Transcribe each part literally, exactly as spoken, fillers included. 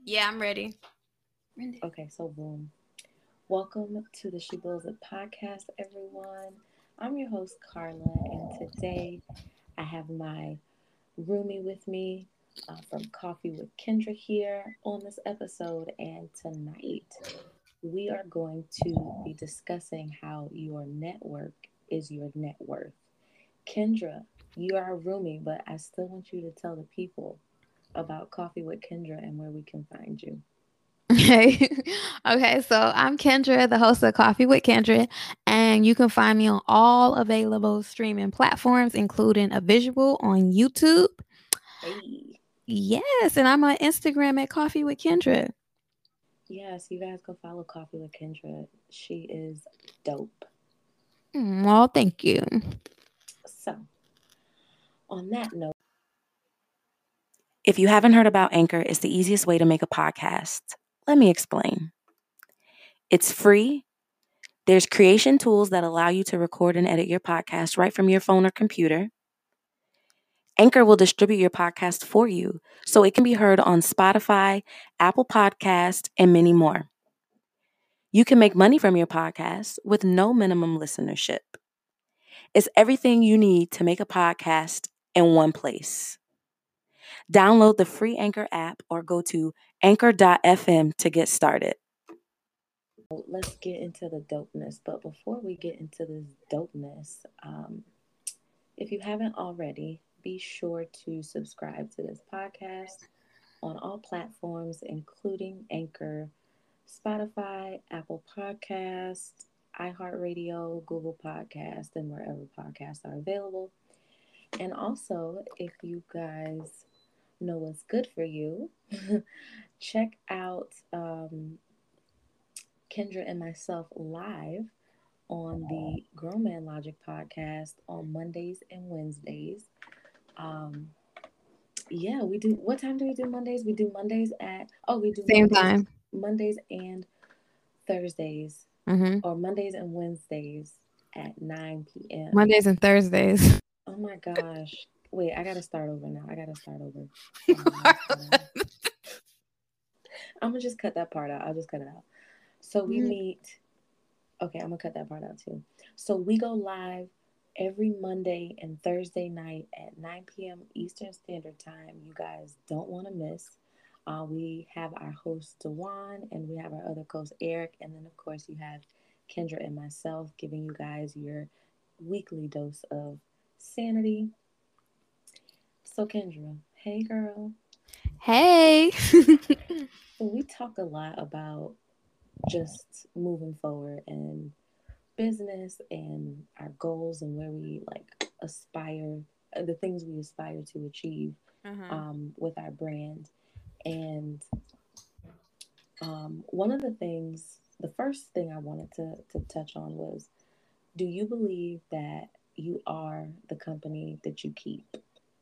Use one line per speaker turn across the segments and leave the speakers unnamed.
Yeah, I'm ready.
Okay, so boom. Welcome to the She Builds It podcast, everyone. I'm your host, Carla, and today I have my roomie with me uh, from Coffee with Kendra here on this episode. And tonight we are going to be discussing how your network is your net worth. Kendra, you are a roomie, but I still want you to tell the people about Coffee with Kendra and where we can find you.
Okay. Okay, so I'm Kendra, the host of Coffee with Kendra, and you can find me on all available streaming platforms, including a visual on YouTube.
Hey.
Yes, and I'm on Instagram at Coffee with Kendra.
Yes, you guys go follow Coffee with Kendra. She is dope.
Mm, well, thank you.
So, on that note, if you haven't heard about Anchor, it's the easiest way to make a podcast. Let me explain. It's free. There's creation tools that allow you to record and edit your podcast right from your phone or computer. Anchor will distribute your podcast for you so it can be heard on Spotify, Apple Podcasts, and many more. You can make money from your podcast with no minimum listenership. It's everything you need to make a podcast in one place. Download the free Anchor app or go to anchor dot f m to get started. Let's get into the dopeness. But before we get into this dopeness, um, if you haven't already, be sure to subscribe to this podcast on all platforms, including Anchor, Spotify, Apple Podcast, iHeartRadio, Google Podcast, and wherever podcasts are available. And also, if you guys know what's good for you, check out um, Kendra and myself live on the Grown Man Logic podcast on Mondays and Wednesdays. Um, yeah, we do. What time do we do Mondays? We do Mondays at, oh, we do
Same
Mondays,
time.
Mondays and Thursdays,
Mm-hmm.
or Mondays and Wednesdays at nine p.m.
Mondays and Thursdays.
Oh my gosh. Wait, I gotta start over now. I gotta start over. Hold on, I gotta start over. I'm gonna just cut that part out. I'll just cut it out. So we
Mhm.
meet. Okay, I'm gonna cut that part out too. So we go live every Monday and Thursday night at nine p.m. Eastern Standard Time. You guys don't want to miss. Uh, we have our host Dewan, and we have our other host Eric, and then of course you have Kendra and myself giving you guys your weekly dose of sanity. So Kendra, hey girl.
Hey.
So we talk a lot about just moving forward and business and our goals and where we like aspire, uh, the things we aspire to achieve
Uh-huh.
um, with our brand. And um, one of the things, the first thing I wanted to, to touch on was, do you believe that you are the company that you keep?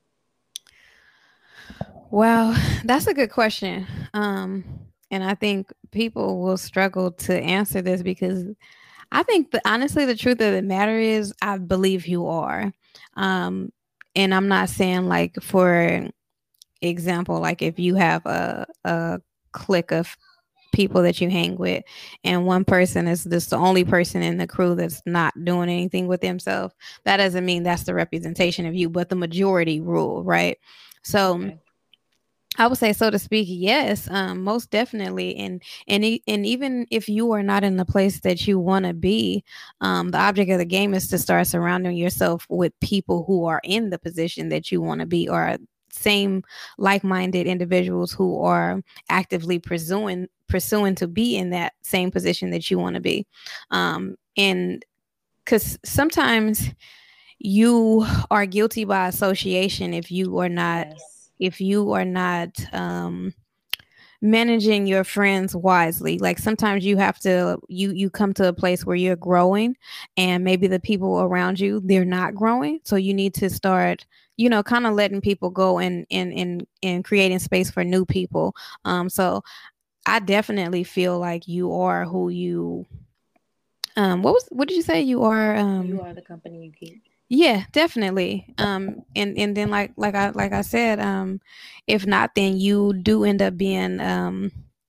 Well, that's a good question. Um, and I think people will struggle to answer this because I think the honestly the truth of the matter is I believe you are. Um, and I'm not saying like for example, like if you have a a clique of people that you hang with and one person is just the only person in the crew that's not doing anything with themselves, that doesn't mean that's the representation of you, but the majority rule, right? So
Okay.
I would say, so to speak, yes, um, most definitely, and and e- and even if you are not in the place that you want to be, um, the object of the game is to start surrounding yourself with people who are in the position that you want to be, or same like-minded individuals who are actively pursuing pursuing to be in that same position that you want to be, um, and because sometimes you are guilty by association if you are not
Yes.
if you are not um managing your friends wisely. Like sometimes you have to you you come to a place where you're growing and maybe the people around you they're not growing, so you need to start, you know, kind of letting people go and and and and creating space for new people. Um so I definitely feel like you are who you um what was what did you say you are?
You
um
are the company you keep.
Yeah, definitely. Um, and and then like like I like I said, um, if not, then you do end up being um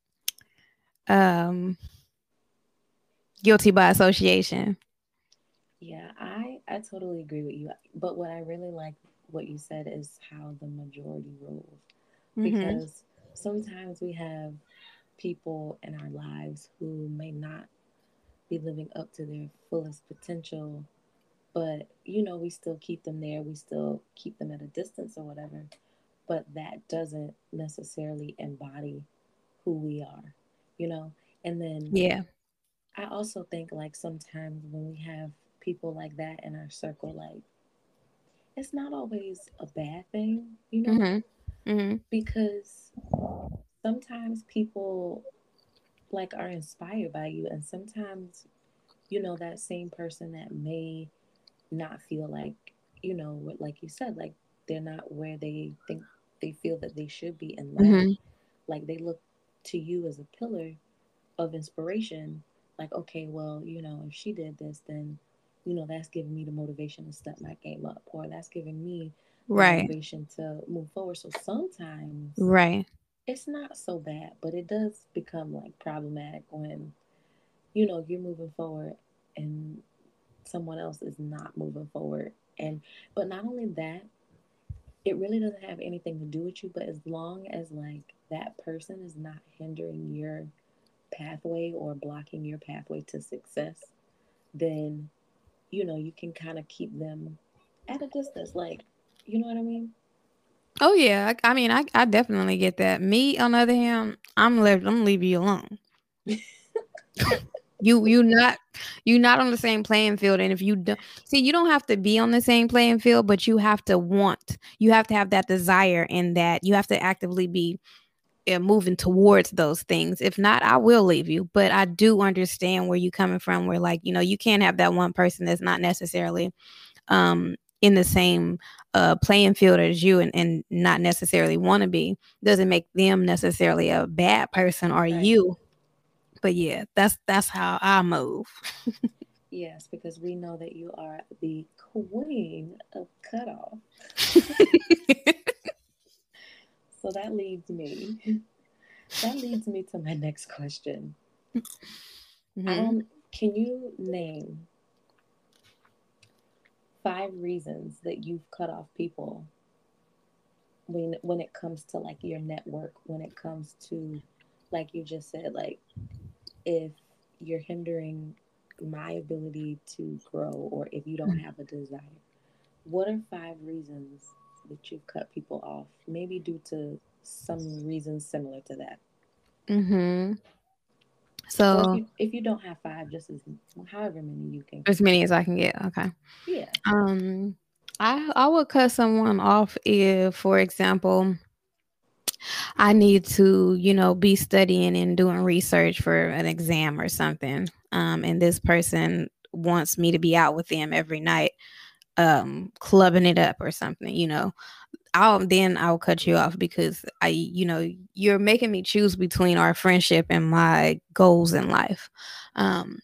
um guilty by association.
Yeah, I I totally agree with you. But what I really like what you said is how the majority rules,
Mm-hmm.
because sometimes we have people in our lives who may not be living up to their fullest potential, but you know, we still keep them there, we still keep them at a distance or whatever, but that doesn't necessarily embody who we are, you know? And then
Yeah.
I also think like sometimes when we have people like that in our circle, like it's not always a bad thing, you know,
Mm-hmm. Mm-hmm.
because sometimes people like are inspired by you, and sometimes, you know, that same person that may not feel like, you know, like you said, like they're not where they think they feel that they should be in life,
Mm-hmm.
like they look to you as a pillar of inspiration. Like, okay, well, you know, if she did this, then, you know, that's giving me the motivation to step my game up, or that's giving me the
Right.
motivation to move forward. So sometimes
Right.
it's not so bad, but it does become like problematic when, you know, you're moving forward and someone else is not moving forward. And, but not only that, it really doesn't have anything to do with you, but as long as like that person is not hindering your pathway or blocking your pathway to success, then you know you can kind of keep them at a distance. Like, you know what I mean?
Oh yeah. I, I mean, I I definitely get that. Me, on the other hand, I'm left. I'm leave you alone. You you not you not on the same playing field, and if you don't see, you don't have to be on the same playing field, but you have to want, you have to have that desire, and that you have to actively be uh, moving towards those things. If not, I will leave you. But I do understand where you coming from. Where like you know you can't have that one person that's not necessarily um in the same uh playing field as you, and, and not necessarily want to be, doesn't make them necessarily a bad person or
Right.
you. But yeah, that's that's how I move.
Yes, because we know that you are the queen of cutoff. So that leads me that leads me to my next question. I
hmm
don't Can you name five reasons that you've cut off people when when it comes to like your network, when it comes to, like you just said, like if you're hindering my ability to grow, or if you don't have a desire, what are five reasons that you've cut people off, maybe due to some reasons similar to that?
hmm
Or if
So
you if you don't have five, just as however many you can
as
come up
many
with.
as I can get. Okay.
Yeah.
Um, I I would cut someone off if, for example, I need to, you know, be studying and doing research for an exam or something. Um, and this person wants me to be out with them every night, um, clubbing it up or something, you know. I'll then I'll cut you off because I, you know, you're making me choose between our friendship and my goals in life. Um,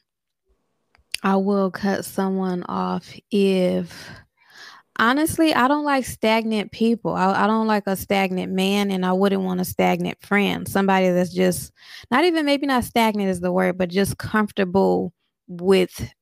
I will cut someone off if honestly, I don't like stagnant people. I, I don't like a stagnant man, and I wouldn't want a stagnant friend. Somebody that's just not even, maybe not stagnant is the word, but just comfortable with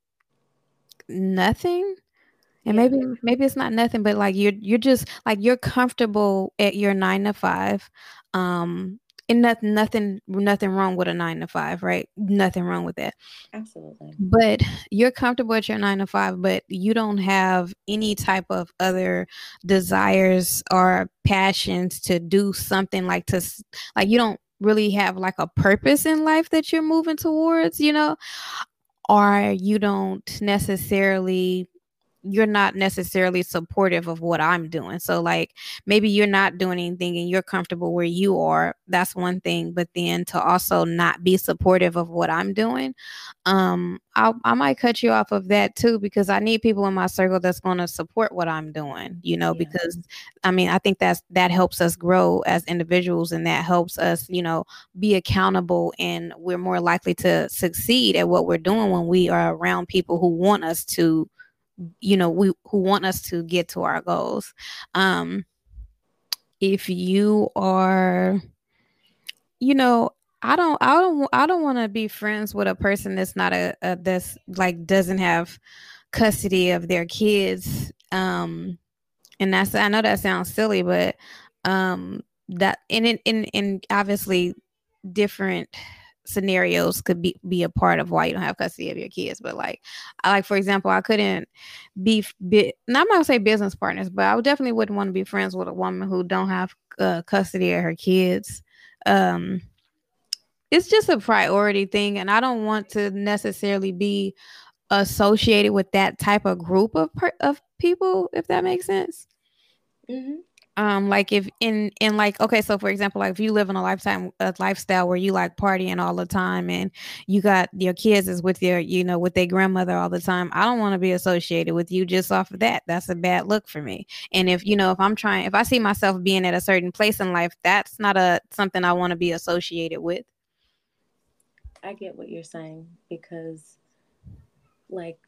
nothing. And
Yeah.
maybe maybe it's not nothing, but like you're you're just like you're comfortable at your nine to five. Um and nothing nothing nothing wrong with a nine to five, right? Nothing wrong with that.
Absolutely.
But you're comfortable at your nine to five, but you don't have any type of other desires or passions to do something like to s- like you don't really have like a purpose in life that you're moving towards, you know, or you don't necessarily, you're not necessarily supportive of what I'm doing. So like maybe you're not doing anything and you're comfortable where you are. That's one thing, but then to also not be supportive of what I'm doing, um I I might cut you off of that too, because I need people in my circle that's going to support what I'm doing, you know,
Yeah.
because I mean, I think that's that helps us grow as individuals, and that helps us, you know, be accountable, and we're more likely to succeed at what we're doing when we are around people who want us to you know, we who want us to get to our goals. Um, if you are, you know, I don't, I don't, I don't want to be friends with a person that's not a, a that's like doesn't have custody of their kids. Um, and that's, I know that sounds silly, but um, that in in in, in obviously different scenarios could be be a part of why you don't have custody of your kids. But like, I like for example, I couldn't be, be not I'm not gonna say business partners, but I would definitely wouldn't want to be friends with a woman who don't have uh, custody of her kids. Um, it's just a priority thing, and I don't want to necessarily be associated with that type of group of per- of people, if that makes sense.
Mm-hmm.
Um, like if in in like okay, so for example, like if you live in a lifetime a lifestyle where you like partying all the time and you got your kids is with your you know with their grandmother all the time, I don't want to be associated with you just off of that. That's a bad look for me. And if you know if I'm trying if I see myself being at a certain place in life, that's not a something I want to be associated with.
I get what you're saying because, like,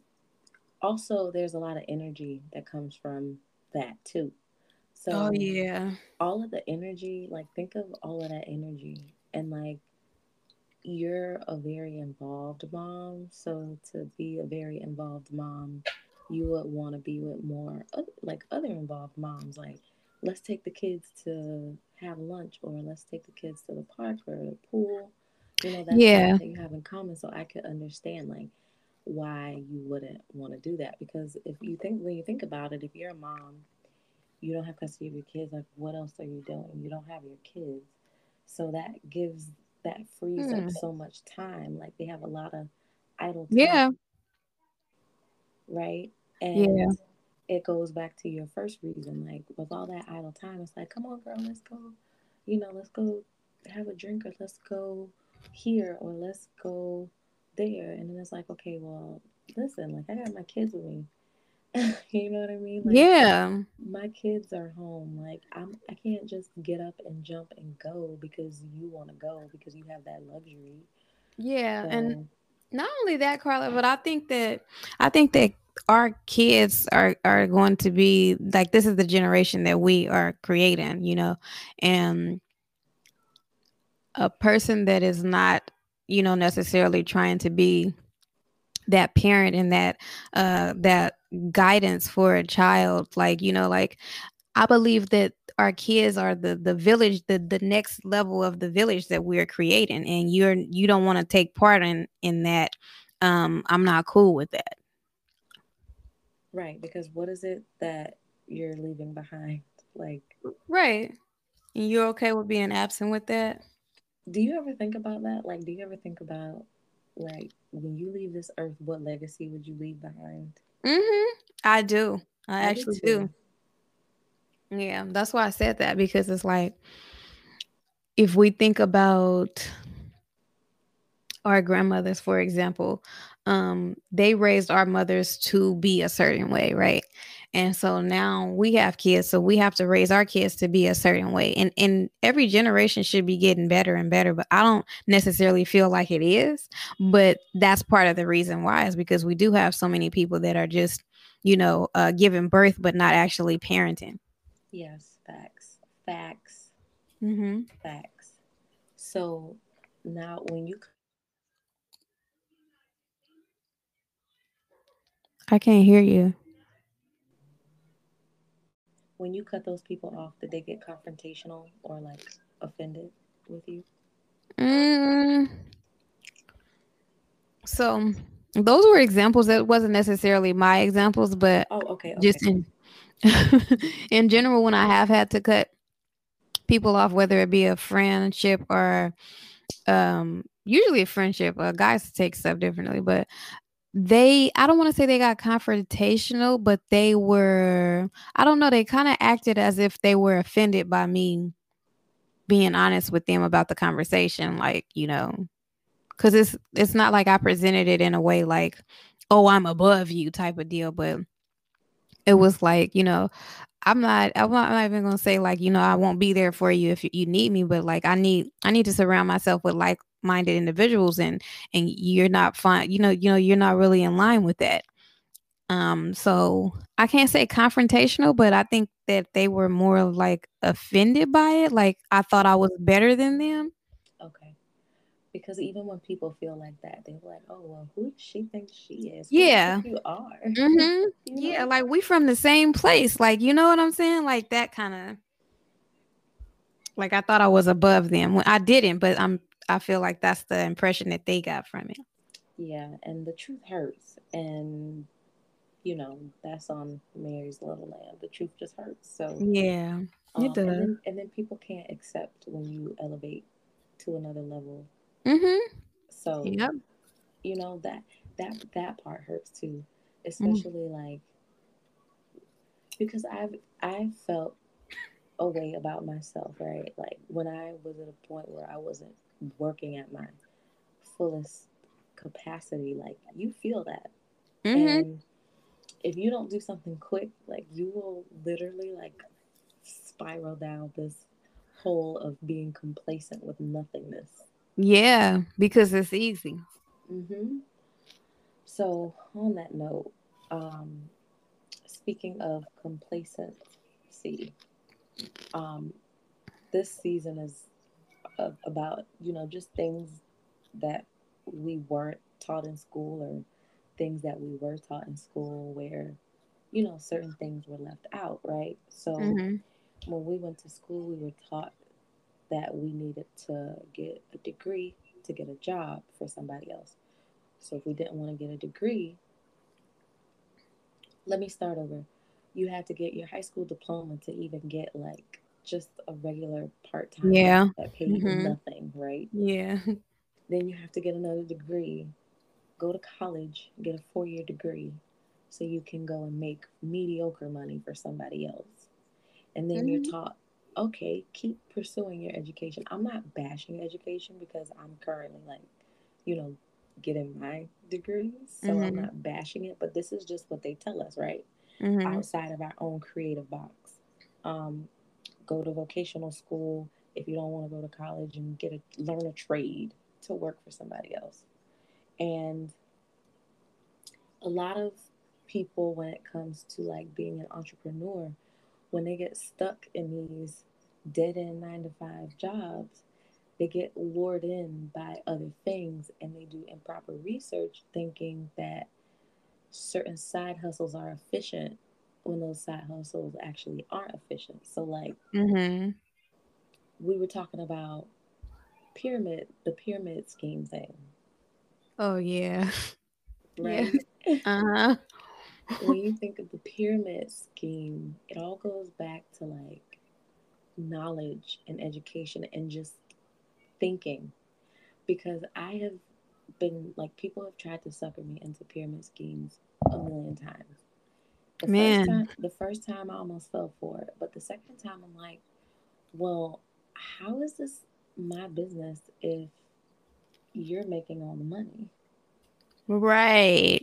also there's a lot of energy that comes from that too.
Oh
So
yeah.
all of the energy, like think of all of that energy and like you're a very involved mom. So to be a very involved mom, you would want to be with more oth- like other involved moms. Like let's take the kids to have lunch or let's take the kids to the park or the pool. You know, that's something
Yeah.
that you have in common. So I could understand like why you wouldn't want to do that because if you think when you think about it, if you're a mom, you don't have custody of your kids, like what else are you doing? You don't have your kids. So that gives that frees up
Hmm.
so much time. Like they have a lot of idle time,
Yeah.
right? And
Yeah.
it goes back to your first reason. Like with all that idle time, it's like, come on, girl, let's go, you know, let's go have a drink or let's go here or let's go there. And then it's like, okay, well, listen, like I got my kids with me. You know what I mean? Like
Yeah.
my kids are home. Like I'm I can't just get up and jump and go because you want to go because you have that luxury.
Yeah. And
So,
not only that, Carla, but I think that I think that our kids are are going to be like this is the generation that we are creating, you know, and a person that is not, you know, necessarily trying to be that parent and that uh that guidance for a child, like, you know, like I believe that our kids are the the village, the the next level of the village that we're creating, and you're you don't want to take part in in that. Um, I'm not cool with that.
right, because what is it that you're leaving behind? Like,
Right. And you're okay with being absent with that?
do you ever think about that? Like, do you ever think about, like, when you leave this earth, what legacy would you leave behind?
Mm-hmm. I do. I
I do
actually do.
too.
Yeah, that's why I said that because it's like if we think about our grandmothers, for example, um, they raised our mothers to be a certain way, right? And so now we have kids, so we have to raise our kids to be a certain way. And and every generation should be getting better and better, but I don't necessarily feel like it is. But that's part of the reason why is because we do have so many people that are just, you know, uh, giving birth but not actually parenting.
Yes, facts. Facts.
Mm-hmm.
Facts. So now when you
I can't hear you.
when you cut those people off, did they get confrontational or like offended with you?
Mm, so those were examples that wasn't necessarily my examples, but
Oh, okay, okay.
just in in general, when I have had to cut people off, whether it be a friendship or um usually a friendship, uh, guys take stuff differently, but they I don't want to say they got confrontational, but they were I don't know, they kind of acted as if they were offended by me being honest with them about the conversation, like, you know, because it's it's not like I presented it in a way like, oh, I'm above you type of deal, but it was like, you know, I'm not I'm not, I'm not even gonna say like, you know, I won't be there for you if you, you need me, but like I need I need to surround myself with like minded individuals, and and you're not fine, you know, you know, you're not really in line with that. Um, so I can't say confrontational, but I think that they were more of like offended by it. Like I thought I was better than them.
Okay. Because even when people feel like that, they're like, oh, well, who does she think she is? Who do you think
Yeah.
you are?
Mm-hmm.
You
Yeah,
know?
like we from the same place. Like, you know what I'm saying? Like that kind of like I thought I was above them. When I didn't, but I'm I feel like that's the impression that they got from it.
Yeah, and the truth hurts. And, you know, that's on Mary's Little Lamb. The truth just hurts. So,
Yeah. It
um, and
does.
then and then people can't accept when you elevate to another level.
Mm-hmm.
So,
Yep.
you know, that that that part hurts too.
Mm.
Especially like because I've I felt a way about myself, right? Like when I was at a point where I wasn't working at my fullest capacity, like you feel that.
Mm-hmm.
And if you don't do something quick, like you will literally like spiral down this hole of being complacent with nothingness.
Yeah, because it's easy.
Hmm. So on that note, um, speaking of complacency, um, this season is uh, about you know just things that we weren't taught in school or things that we were taught in school where you know certain things were left out, right? So
Mm-hmm.
when we went to school, we were taught that we needed to get a degree to get a job for somebody else. So if we didn't want to get a degree, let me start over. You had to get your high school diploma to even get like just a regular part-time
Yeah.
job that paid
Mm-hmm.
nothing, right?
Yeah.
Then you have to get another degree, go to college, get a four-year degree so you can go and make mediocre money for somebody else. And then you're
Mm-hmm.
taught, okay, keep pursuing your education. I'm not bashing education because I'm currently like, you know, getting my degree. So I'm
Mm-hmm.
not bashing it, but this is just what they tell us, right?
Mm-hmm.
Outside of our own creative box. Um, go to vocational school if you don't want to go to college and get a learn a trade to work for somebody else. And a lot of people when it comes to like being an entrepreneur, when they get stuck in these dead end nine to five jobs, they get lured in by other things and they do improper research thinking that certain side hustles are efficient when those side hustles actually aren't efficient. So like
Mm-hmm.
we were talking about pyramid the pyramid scheme thing,
Oh yeah. Yeah.
right?
Uh-huh.
When you think of the pyramid scheme, it all goes back to like knowledge and education and just thinking. Because I have been like, people have tried to sucker me into pyramid schemes a million times. The first
Man.
time, the first time I almost fell for it, but the second time I'm like, well, how is this my business if you're making all the money?
Right.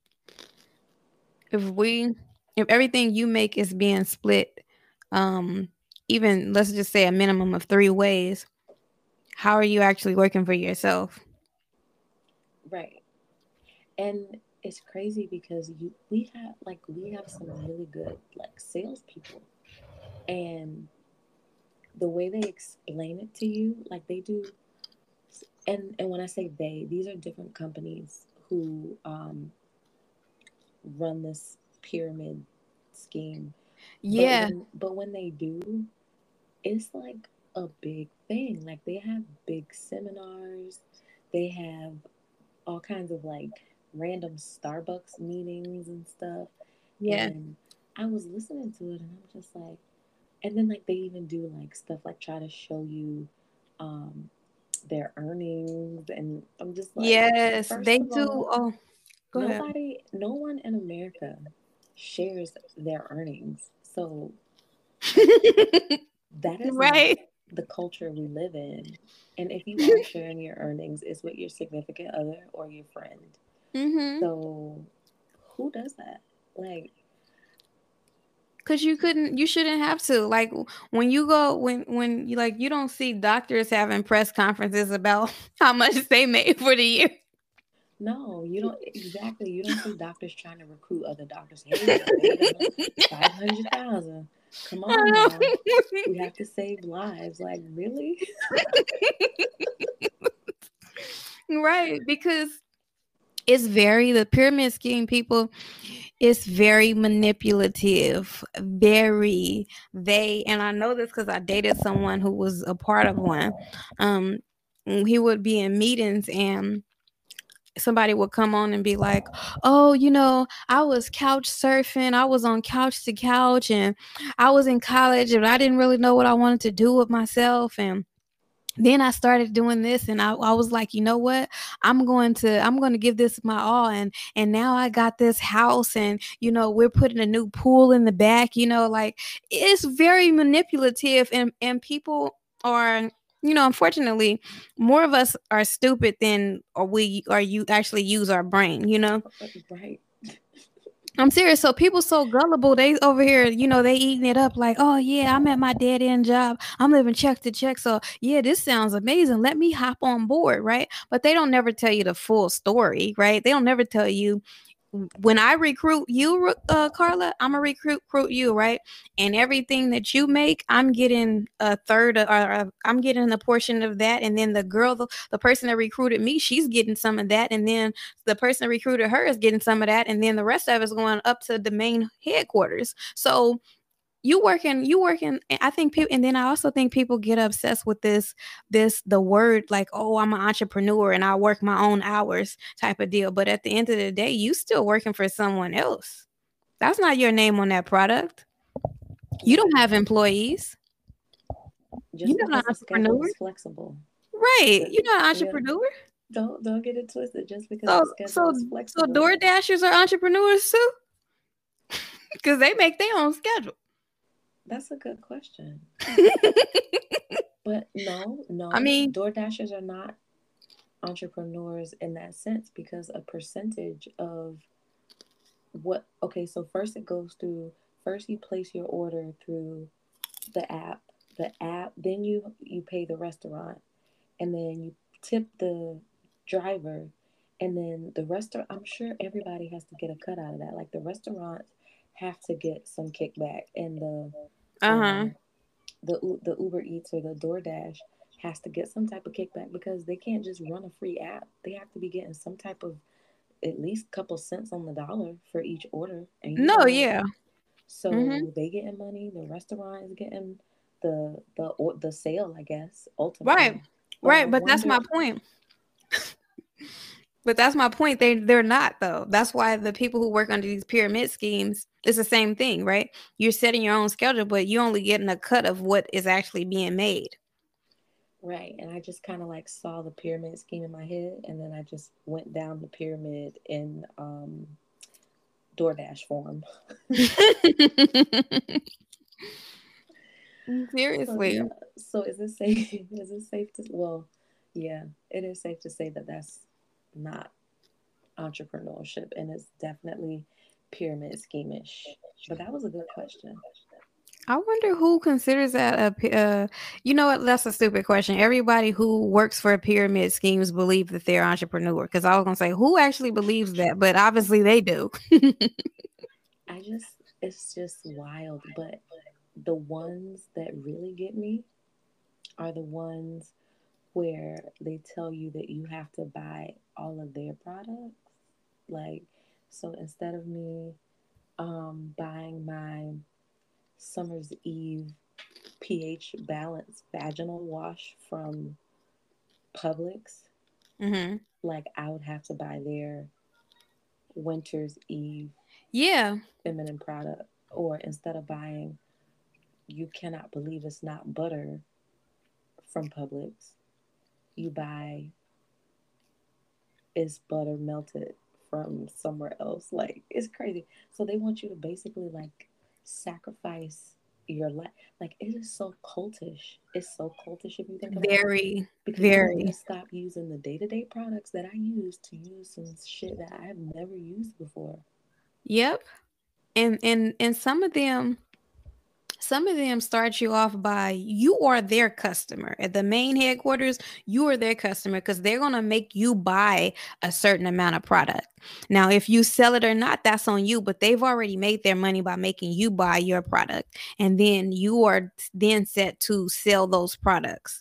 If we if everything you make is being split, um, even let's just say a minimum of three ways, how are you actually working for yourself?
Right. And it's crazy because you we have like we have some really good like salespeople, and the way they explain it to you, like they do, and and when I say they, these are different companies who um, run this pyramid scheme. But
Yeah.
when but when they do, it's like a big thing. Like they have big seminars, they have all kinds of like random Starbucks meetings and stuff.
Yeah.
And I was listening to it and I'm just like, and then like they even do like stuff like try to show you um their earnings, and I'm just like,
Yes,
first
they
of
do.
all,
Oh, go ahead.
nobody no one in America shares their earnings. So like that is not
Right.
the culture we live in. And if you are sharing your earnings, it's with your significant other or your friend.
Mm-hmm.
So who does that? Like,
Cause you couldn't, you shouldn't have to. Like when you go, when when you like, you don't see doctors having press conferences about how much they made for the year.
No, you don't. Exactly. You don't see doctors trying to recruit other doctors. Hey, donate a five hundred thousand. Come on now. We have to save lives. Like, really?
Right, because it's very the pyramid scheme people, it's very manipulative, very they and I know this because I dated someone who was a part of one. Um he would be in meetings and somebody would come on and be like, oh, you know, I was couch surfing, I was on couch to couch, and I was in college and I didn't really know what I wanted to do with myself, and then I started doing this and I, I was like, you know what? I'm going to I'm going to give this my all, and and now I got this house, and you know, we're putting a new pool in the back, you know, like it's very manipulative, and and people are, you know, unfortunately, more of us are stupid than or we or you actually use our brain, you know.
Right.
I'm serious. So people so gullible, they over here, you know, they eating it up like, oh yeah, I'm at my dead end job. I'm living check to check. So yeah, this sounds amazing. Let me hop on board, right? But they don't never tell you the full story, right? They don't never tell you when I recruit you, uh, Carla, I'm gonna recruit, recruit you, right? And everything that you make, I'm getting a third, or, or I'm getting a portion of that. And then the girl, the, the person that recruited me, she's getting some of that. And then the person that recruited her is getting some of that. And then the rest of it is going up to the main headquarters. So you working you working I think people, and then I also think people get obsessed with this this the word like, oh, I'm an entrepreneur and I work my own hours type of deal, but at the end of the day you still working for someone else. That's not your name on that product. You don't have employees.
Just
You're not an
because the schedule
entrepreneur,
is flexible.
right?
But,
You're not an
yeah,
entrepreneur.
don't don't get it twisted. Just because
so
the schedule
so
is
so
flexible.
door dashers are entrepreneurs too because they make their own schedule.
That's a good question. But no,
I
no,
mean,
door dashers are not entrepreneurs in that sense, because a percentage of what, okay, so first it goes through, first you place your order through the app, the app, then you you pay the restaurant, and then you tip the driver, and then the restaurant, I'm sure everybody has to get a cut out of that. Like the restaurants have to get some kickback, and the
uh-huh.
um the the Uber Eats or the DoorDash has to get some type of kickback, because they can't just run a free app. They have to be getting some type of, at least couple cents on the dollar for each order. And you
No,
know,
yeah. Mm-hmm.
so they getting money, the restaurant is getting the the or the sale, I guess,
Right.
ultimately. But I
Right, but that's
wonder.
my point. But that's my point. They they're not though. That's why the people who work under these pyramid schemes, it's the same thing, right? You're setting your own schedule, but you're only getting a cut of what is actually being made.
Right, and I just kind of like saw the pyramid scheme in my head, and then I just went down the pyramid in um, DoorDash form. So
Seriously.
yeah, so is it safe? Is it safe to? Well, yeah, it is safe to say that that's not entrepreneurship, and it's definitely pyramid schemish. But that was a good question.
I wonder who considers that a pi- uh you know what, that's a stupid question. Everybody who works for pyramid schemes believe that they're entrepreneur, because I was going to say who actually believes that, but obviously they do.
I just, it's just wild. But the ones that really get me are the ones where they tell you that you have to buy all of their products. Like, so instead of me um, buying my Summer's Eve pH Balance vaginal wash from Publix,
Hmm.
like I would have to buy their Winter's Eve
Yeah.
feminine product. Or instead of buying, you cannot believe it's not butter from Publix, you buy is butter melted from somewhere else. Like, it's crazy. So they want you to basically like sacrifice your life. Like, it is so cultish. It's so cultish if you think about it.
Very,
Because you want me to
very.
stop using the day to day products that I use to use some shit that I have never used before.
Yep. And and and some of them some of them start you off by you are their customer at the main headquarters. You are their customer because they're going to make you buy a certain amount of product. Now if you sell it or not, that's on you, but they've already made their money by making you buy your product, and then you are then set to sell those products,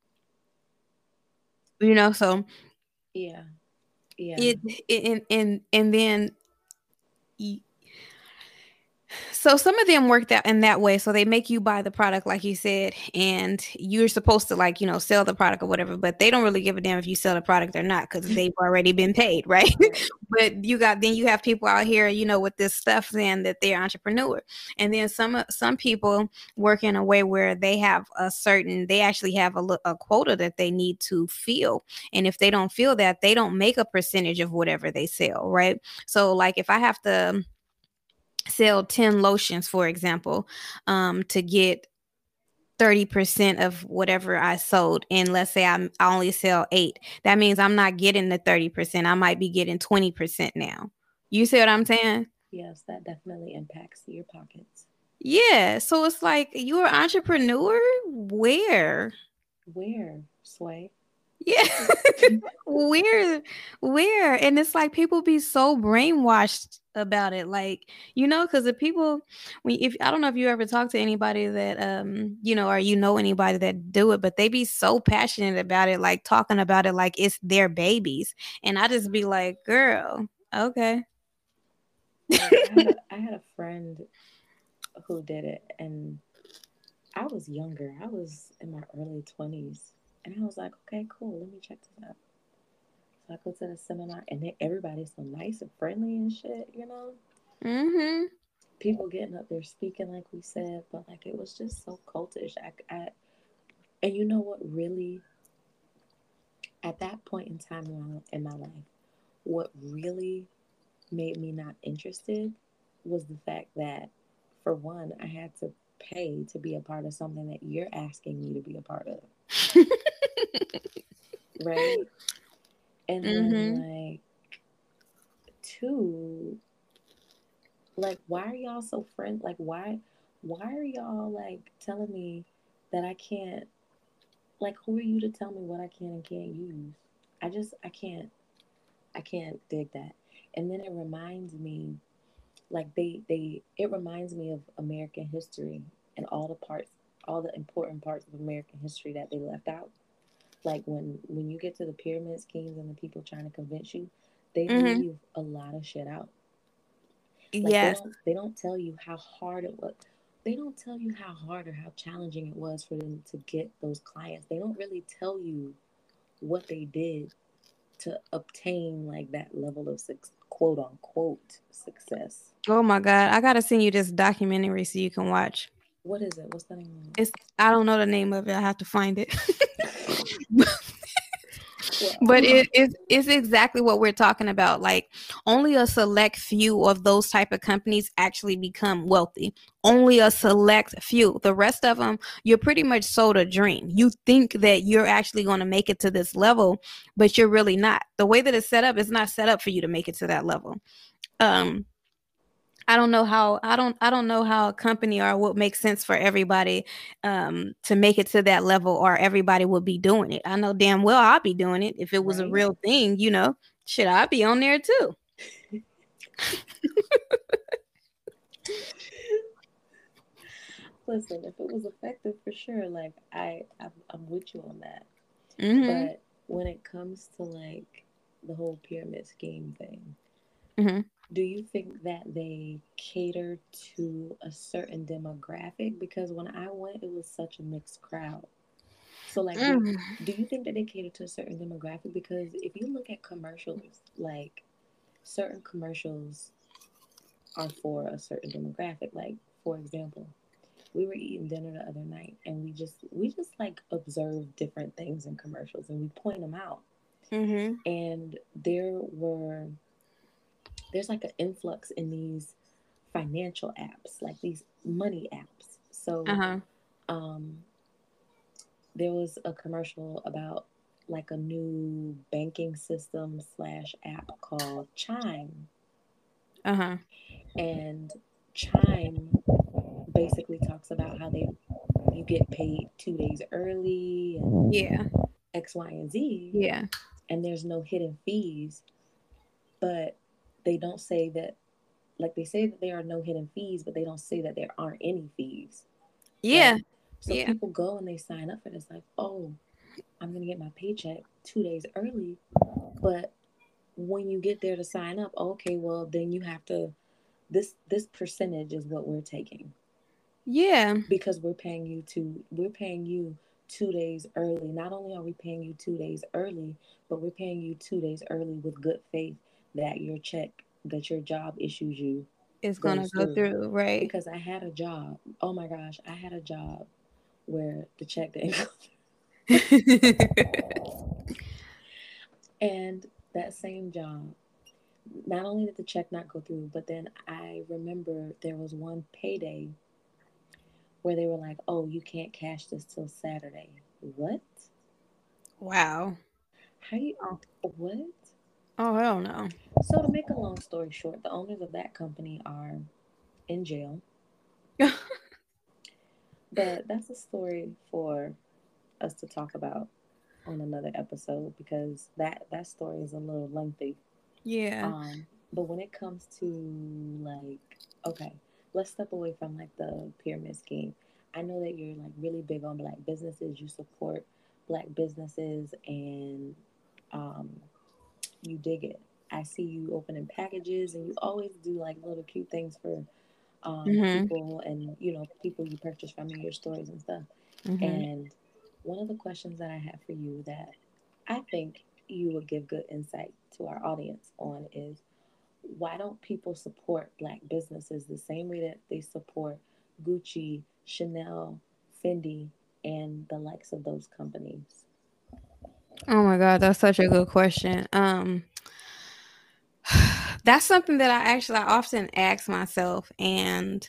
you know. So
Yeah. Yeah.
it, it and and and then so some of them work that in that way. So they make you buy the product, like you said, and you're supposed to, like, you know, sell the product or whatever, but they don't really give a damn if you sell the product or not because they've already been paid, right?
Right.
But you got then you have people out here, you know, with this stuff saying that they're entrepreneur. And then some some people work in a way where they have a certain, they actually have a, a quota that they need to fill. And if they don't feel that, they don't make a percentage of whatever they sell, right? So like if I have to sell ten lotions, for example, um, to get thirty percent of whatever I sold. And let's say I'm, I only sell eight. That means I'm not getting the thirty percent. I might be getting twenty percent now. You see what I'm saying?
Yes, that definitely impacts your pockets.
Yeah. So it's like, you're an entrepreneur? Where?
Where, Sway?
Yeah. where where and it's like people be so brainwashed about it, like, you know, because the people, when if I don't know if you ever talk to anybody that um you know, or you know anybody that do it, but they be so passionate about it, like talking about it like it's their babies, and I just be like, girl, okay.
Like, I had a, I had a friend who did it, and I was younger. I was in my early twenties, and I was like, okay, cool, let me check this out. So I go to the seminar, and they, everybody's so nice and friendly and shit, you know?
Mm-hmm.
People getting up there speaking like we said, but like it was just so cultish. I, I, and you know what really, at that point in time in my, in my life, what really made me not interested was the fact that, for one, I had to pay to be a part of something that you're asking me to be a part of. Right? And
Mm-hmm.
then, like, two, like, why are y'all so friend? Like, why, why are y'all like telling me that I can't? Like, who are you to tell me what I can and can't use? I just, I can't, I can't dig that. And then it reminds me, like, they, they, it reminds me of American history and all the parts, all the important parts of American history that they left out. Like when, when you get to the pyramid schemes and the people trying to convince you, they
Mm-hmm.
leave a lot of shit out. Like they
Yes.
don't they don't tell you how hard it was. They don't tell you how hard or how challenging it was for them to get those clients. They don't really tell you what they did to obtain like that level of quote unquote success.
Oh my God, I gotta send you this documentary so you can watch.
What is it? What's the name
It's, I don't know the name of it. I have to find it.
Well,
But it is it's exactly what we're talking about. Like, only a select few of those type of companies actually become wealthy. Only a select few. The rest of them, you're pretty much sold a dream. You think that you're actually going to make it to this level, but you're really not. The way that it's set up is not set up for you to make it to that level. Um, I don't know how I don't I don't know how a company or what makes sense for everybody um to make it to that level, or everybody would be doing it. I know damn well I'll be doing it if it was a
right?
real thing, you know. Should I be on there too?
Listen, if it was effective for sure, like I, I'm, I'm with you on that.
Mm-hmm.
But when it comes to like the whole pyramid scheme thing,
Mm-hmm.
do you think that they cater to a certain demographic? Because when I went, it was such a mixed crowd. So, like, do
Mm.
do you think that they cater to a certain demographic? Because if you look at commercials, like certain commercials are for a certain demographic. Like, for example, we were eating dinner the other night, and we just we just like observe different things in commercials, and we point them out.
Mm-hmm.
And there were there's like an influx in these financial apps, like these money apps. So
Uh-huh.
um, there was a commercial about like a new banking system slash app called Chime.
Uh-huh.
And Chime basically talks about how they you get paid two days early and
Yeah.
X, Y, and Z,
Yeah.
and there's no hidden fees, but they don't say that, like they say that there are no hidden fees, but they don't say that there aren't any fees,
Yeah.
right? So
Yeah.
people go and they sign up for this, like, oh, I'm gonna get my paycheck two days early, but when you get there to sign up, okay, well then you have to this this percentage is what we're taking.
Yeah.
Because we're paying you to we're paying you two days early. Not only are we paying you two days early, but we're paying you two days early with good faith that your check that your job issues you
It's gonna
goes
go
through.
through, right?
Because I had a job. Oh my gosh, I had a job where the check didn't go through. And that same job, not only did the check not go through, but then I remember there was one payday where they were like, "Oh, you can't cash this till Saturday." What?
Wow.
How you?
Oh.
What?
Oh, hell no.
So to make a long story short, the owners of that company are in jail. But that's a story for us to talk about on another episode because that that story is a little lengthy.
Yeah.
Um, but when it comes to like, okay, let's step away from like the pyramid scheme. I know that you're like really big on black businesses. You support black businesses and um, you dig it. I see you opening packages and you always do like little cute things for um,
Mm-hmm.
people and you know people you purchase from in your stores and stuff.
Mm-hmm.
And one of the questions that I have for you that I think you would give good insight to our audience on is why don't people support black businesses the same way that they support Gucci, Chanel, Fendi, and the likes of those companies?
Oh my God, that's such a good question. Um, that's something that I actually I often ask myself, and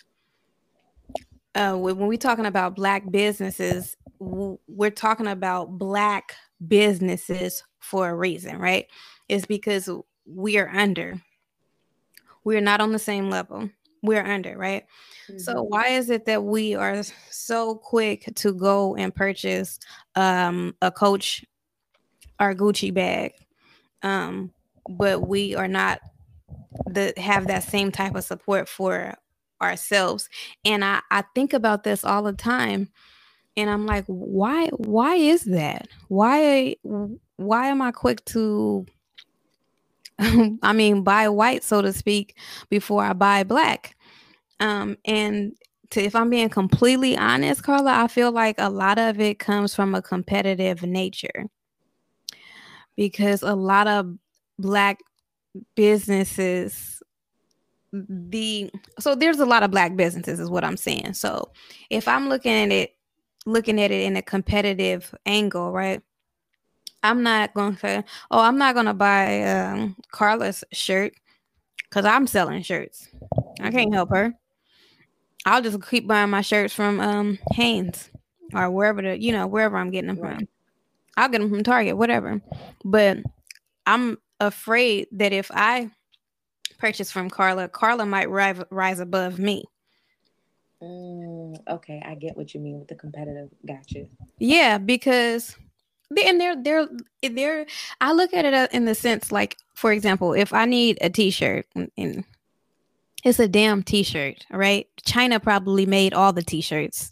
uh, when when we talking about black businesses, w- we're talking about black businesses for a reason, right? It's because we are under. We're not on the same level. We're under, right? So
Mm-hmm.
why is it that we are so quick to go and purchase um, a Coach or Gucci bag, um, but we are not the have that same type of support for ourselves? And I, I think about this all the time, and I'm like, why why is that? Why why am I quick to I mean buy white, so to speak, before I buy black? Um, and to, if I'm being completely honest, Carla, I feel like a lot of it comes from a competitive nature because a lot of black businesses, the so there's a lot of black businesses is what I'm saying. So if I'm looking at it, looking at it in a competitive angle, right? I'm not going to say, oh, I'm not going to buy um, Carla's shirt because I'm selling shirts. I
Mm-hmm.
can't help her. I'll just keep buying my shirts from um Hanes or wherever the you know wherever I'm getting them
Right.
from. I'll get them from Target, whatever. But I'm afraid that if I purchase from Carla, Carla might rise rise above me.
Mm, okay, I get what you mean with the competitive. Gotcha.
Yeah, because they, and they're they're they're. I look at it in the sense like, for example, if I need a T-shirt and, and it's a damn T-shirt, right? China probably made all the T-shirts.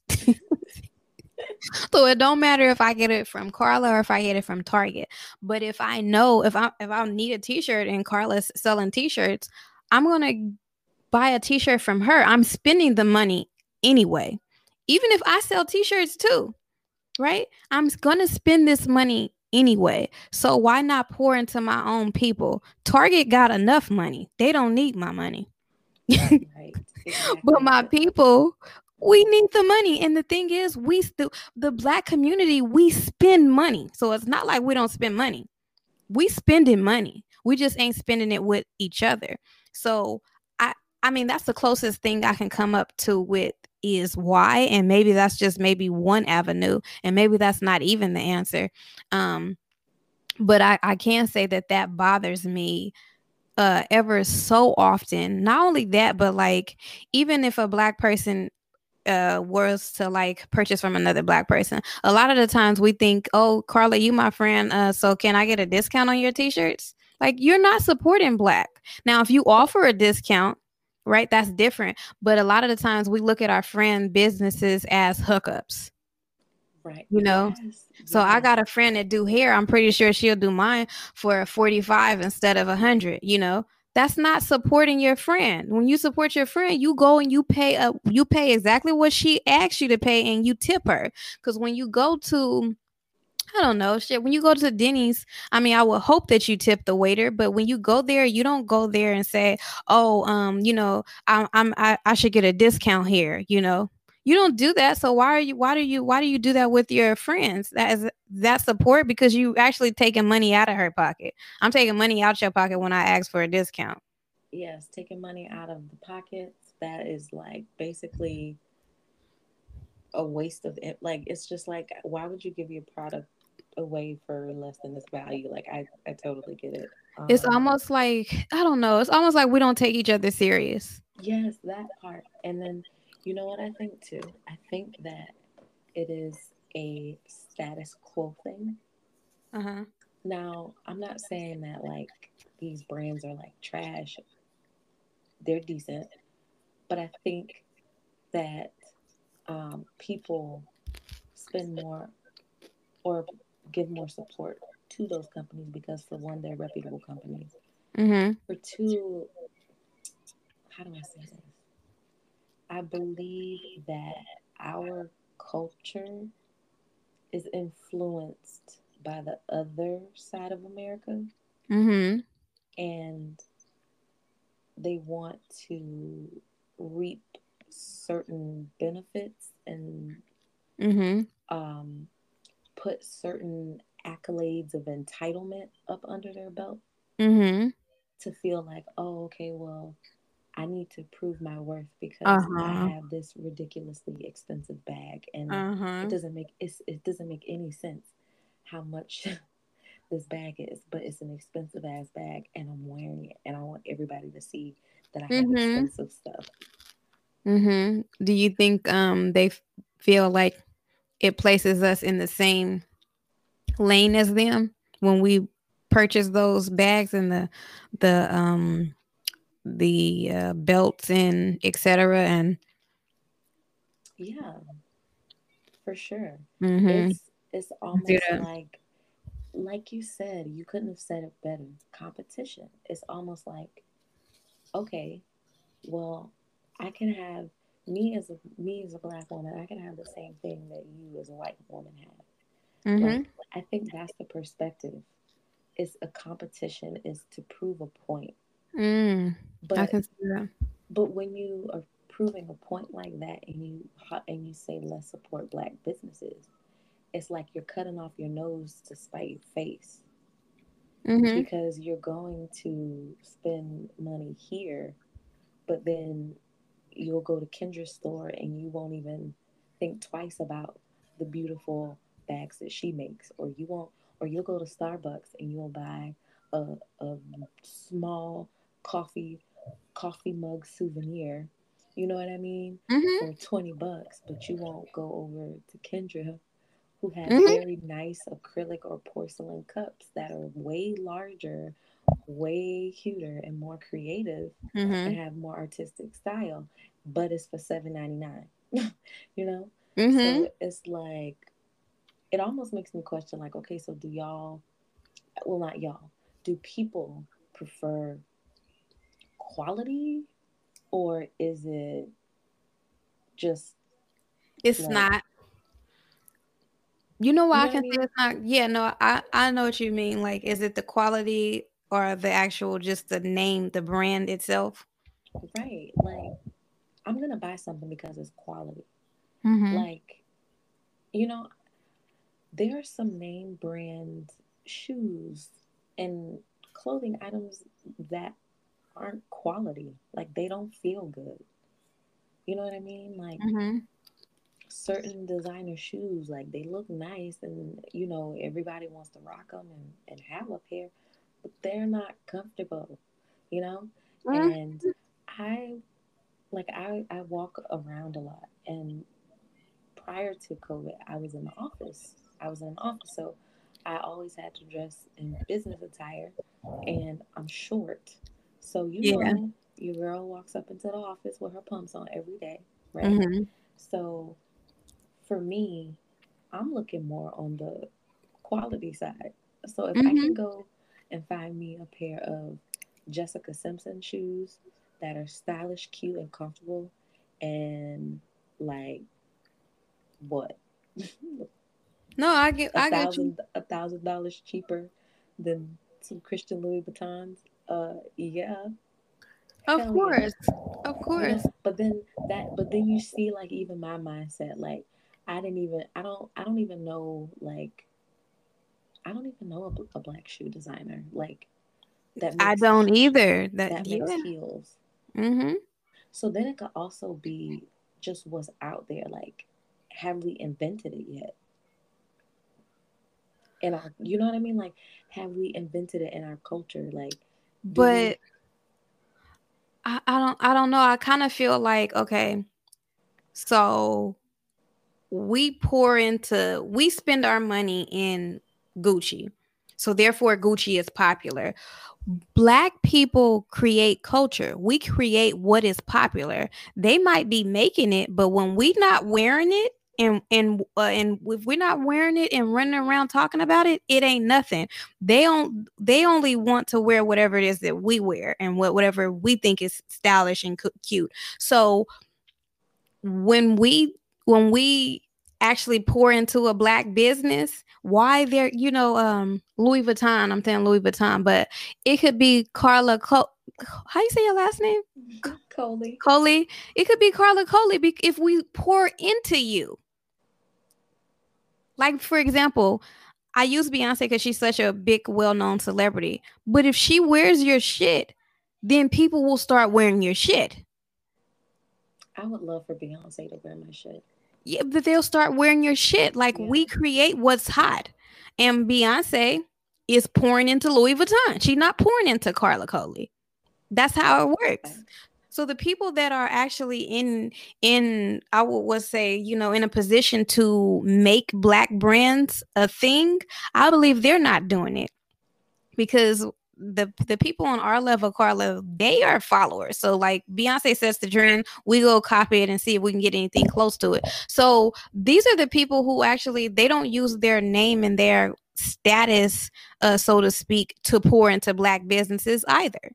So it don't matter if I get it from Carla or if I get it from Target. But if I know if I if I need a T-shirt and Carla's selling T-shirts, I'm gonna buy a T-shirt from her. I'm spending the money anyway. Even if I sell T-shirts too, right? I'm gonna spend this money anyway. So why not pour into my own people? Target got enough money. They don't need my money.
Right.
But
Exactly.
my
But
people, we
mhm.
need the money. And the thing is, we still the black community, we spend money. So it's not like we don't spend money. We spending money. We just ain't spending it with each other. So I I mean that's the closest thing I can come up to with is why. And maybe that's just maybe one avenue. And maybe that's not even the answer. Um, but I, I can say that that bothers me uh ever so often. Not only that, but like even if a black person uh was to like purchase from another black person. A lot of the times we think, oh, Carla, you my friend, uh so can I get a discount on your t-shirts? Like, you're not supporting black. Now if you offer a discount, right, that's different, but a lot of the times we look at our friend businesses as hookups.
Right.
You know,
Yes.
so I
Yes.
got a friend that do hair. I'm pretty sure she'll do mine for forty-five instead of a hundred. You know, that's not supporting your friend. When you support your friend, you go and you pay a you pay exactly what she asked you to pay, and you tip her. Because when you go to, I don't know, shit. When you go to Denny's, I mean, I would hope that you tip the waiter, but when you go there, you don't go there and say, "Oh, um, you know, I'm, I'm, I, I should get a discount here." You know, you don't do that. So why are you? Why do you? Why do you do that with your friends? That is that support, because you actually taking money out of her pocket. I'm taking money out your pocket when I ask for a discount.
Yes. Taking money out of the pockets. That is like basically a waste of it. Like, it's just like, why would you give your product away for less than its value? Like, I, I totally get it.
It's
Um,
almost like, I don't know. It's almost like we don't take each other serious.
yes, that part. And then, you know what I think too? I think that it is a status quo thing.
Uh huh.
Now, I'm not saying that like these brands are like trash. They're decent, but I think that um, people spend more or give more support to those companies because, for one, they're reputable companies.
Mhm.
For two, how do I say this? I believe that our culture is influenced by the other side of America,
Mhm.
and they want to reap certain benefits and
Mhm.
um, put certain accolades of entitlement up under their belt
Mhm.
to feel like, oh, okay, well, I need to prove my worth
Uh
because I
huh.
have this ridiculously expensive bag, and
Uh
it
huh.
doesn't make it's, it doesn't make any sense how much this bag is, but it's an expensive ass bag, and I'm wearing it, and I want everybody to see that I have
Mhm.
expensive stuff.
Mhm. Do you think um they f- feel like it places us in the same lane as them when we purchase those bags and the the um the uh, belts and et cetera and
Yeah, for sure.
mhm.
It's it's
Do
almost
that.
like like you said, you couldn't have said it better. Competition. It's almost like, okay, well, I can have me as a me as a black woman, I can have the same thing that you as a white woman have.
Mhm.
Like, I think that's the perspective. It's a competition is to prove a point.
Mm. I
But
can see that.
but when you are proving a point like that, and you and you say let's support black businesses, it's like you're cutting off your nose to spite your face,
Mhm.
because you're going to spend money here, but then you'll go to Kendra's store and you won't even think twice about the beautiful bags that she makes, or you won't, or you'll go to Starbucks and you'll buy a, a small coffee coffee mug souvenir. You know what I mean?
Mhm.
For twenty bucks, but you won't go over to Kendra, who has
Mhm.
very nice acrylic or porcelain cups that are way larger, way cuter, and more creative, and
Mhm.
have more artistic style, but it's for seven ninety nine. You know, so
Mhm.
it's like it almost makes me question, like, okay, so do y'all? Well, not y'all. Do people prefer quality, or is it just
It's
like,
not. You know
you
why I
know what I
can say
mean?
it's not? Yeah, no, I I know what you mean. Like, is it the quality or the actual just the name, the brand itself?
Right. Like, I'm gonna buy something because it's quality.
Mhm.
Like, you know, there are some name brand shoes and clothing items that aren't quality. Like, they don't feel good. You know what I mean? Like,
Mhm.
certain designer shoes, like, they look nice, and you know everybody wants to rock them and, and have a pair, but they're not comfortable, you know.
Mhm.
And I like I, I walk around a lot, and prior to COVID, I was in the office. I was in an office, so I always had to dress in business attire, and I'm short. So, you
Yeah.
know, your girl walks up into the office with her pumps on every day, right?
Mm-hmm.
So, for me, I'm looking more on the quality side. So, if I can
Mm-hmm.
go and find me a pair of Jessica Simpson shoes that are stylish, cute, and comfortable, and like what
No, I get
a
I get you.
thousand a thousand dollars cheaper than some Christian Louis Vuittons. Uh, yeah,
Of
hell yeah,
course. Of
you
course.
know. But then that, but then you see like even my mindset, like I didn't even, I don't, I don't even know, like I don't even know a, a black shoe designer like that
I
makes
don't either. That
that makes
yeah.
heels.
Mm-hmm.
So then it could also be just what's out there. Like, have we invented it yet? In our, you know what I mean? Like, have we invented it in our culture? Like, do we?
But I, I don't I don't know. I kind of feel like, okay, so we pour into we spend our money in Gucci. So therefore Gucci is popular. Black people create culture. We create what is popular. They might be making it, but when we not wearing it and and uh, and if we're not wearing it and running around talking about it, it ain't nothing. They don't. They only want to wear whatever it is that we wear and what whatever we think is stylish and cute. So when we when we actually pour into a black business, why they're, you know, um Louis Vuitton, I'm saying Louis Vuitton, but it could be Carla Co- how you say your last name?
Coley.
Coley. It could be Carla Coley if we pour into you. Like, for example, I use Beyonce because she's such a big, well-known celebrity. But if she wears your shit, then people will start wearing your shit.
I would love for Beyonce to wear my shit.
Yeah, but they'll start wearing your shit. Like,
Yeah.
we create what's hot. And Beyonce is pouring into Louis Vuitton. She's not pouring into Carla Coley. That's how it works. So the people that are actually in in I would say, you know, in a position to make black brands a thing, I believe they're not doing it because the the people on our level, Carla, they are followers. So like Beyonce sets the trend, we go copy it and see if we can get anything close to it. So these are the people who actually they don't use their name and their status, uh, so to speak, to pour into black businesses either.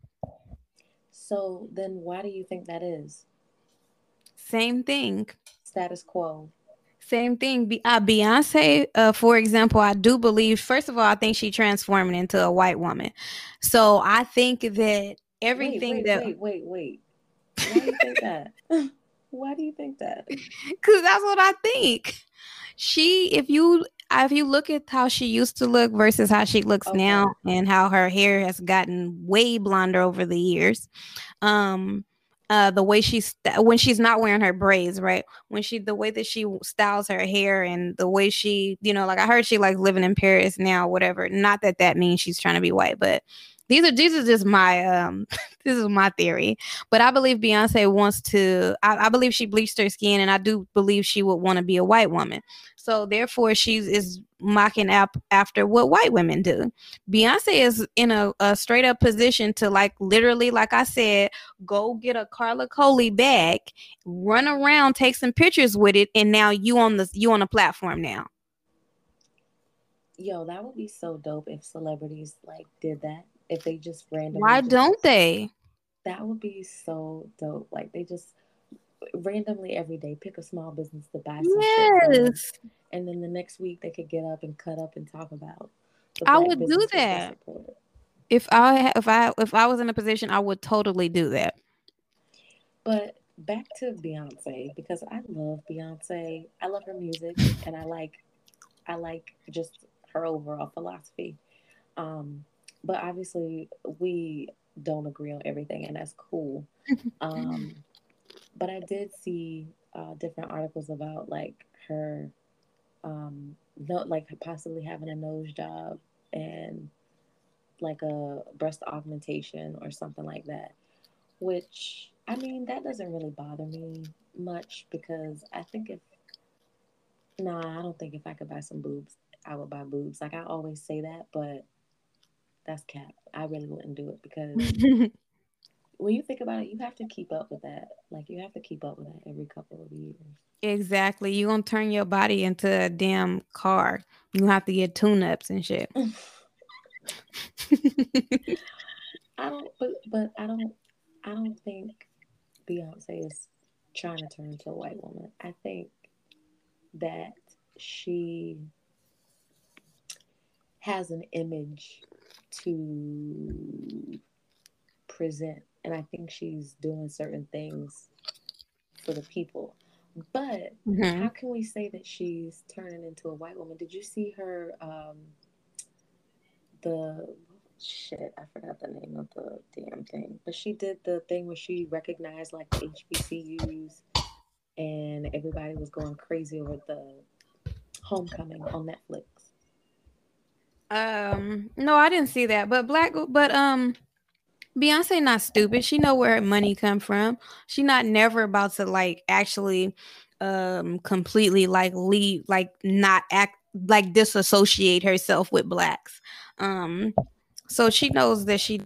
So then, why do you think that is?
Same thing.
Status quo.
Same thing. Be- uh, Beyonce, uh, for example, I do believe, first of all, I think she transformed into a white woman. So I think that
Wait,
everything
wait,
that,
wait, wait, wait. Why do you think that? Why do you think that?
because that's what I think. She, if you, if you look at how she used to look versus how she looks
Okay.
now, and how her hair has gotten way blonder over the years, um, uh, the way she's st- when she's not wearing her braids, right? When she the way that she styles her hair and the way she, you know, like I heard she like living in Paris now, whatever. Not that that means she's trying to be white, but these are these are just my um this is my theory. But I believe Beyonce wants to. I, I believe she bleached her skin, and I do believe she would want to be a white woman. So therefore, she is mocking up after what white women do. Beyonce is in a, a straight up position to like literally, like I said, go get a Carla Coley bag, run around, take some pictures with it, and now you on the you on a platform now.
Yo, that would be so dope if celebrities like did that. If they just randomly
Why
just
don't they?
that would be so dope. Like they just randomly every day pick a small business to buy some shit from,
Yes,
and then the next week they could get up and cut up and talk about the
I
black
would do
businesses they
that.
supported.
If I if I if I was in a position, I would totally do that.
But back to Beyonce because I love Beyonce. I love her music and I like I like just her overall philosophy. Um, but obviously we don't agree on everything and that's cool. Um, but I did see uh, different articles about like her um no like possibly having a nose job and like a breast augmentation or something like that, which I mean, that doesn't really bother me much because I think if, nah, I don't think if I could buy some boobs, I would buy boobs. Like I always say that, but that's cap. I really wouldn't do it because when you think about it, you have to keep up with that. Like you have to keep up with that every couple of years.
Exactly. You're gonna turn your body into a damn car. You have to get tune-ups and shit.
I don't, but but I don't, I don't think Beyonce is trying to turn into a white woman. I think that she has an image to present, and I think she's doing certain things for the people. But
Mm-hmm.
how can we say that she's turning into a white woman? Did you see her? Um, the shit, I forgot the name of the damn thing, but she did the thing where she recognized like the H B C Us, and everybody was going crazy over the Homecoming on Netflix.
Um, no, I didn't see that. But black, but um, Beyonce not stupid. She know where her money come from. She not never about to like actually, um, completely like leave, like not act, like disassociate herself with blacks. Um, so she knows that she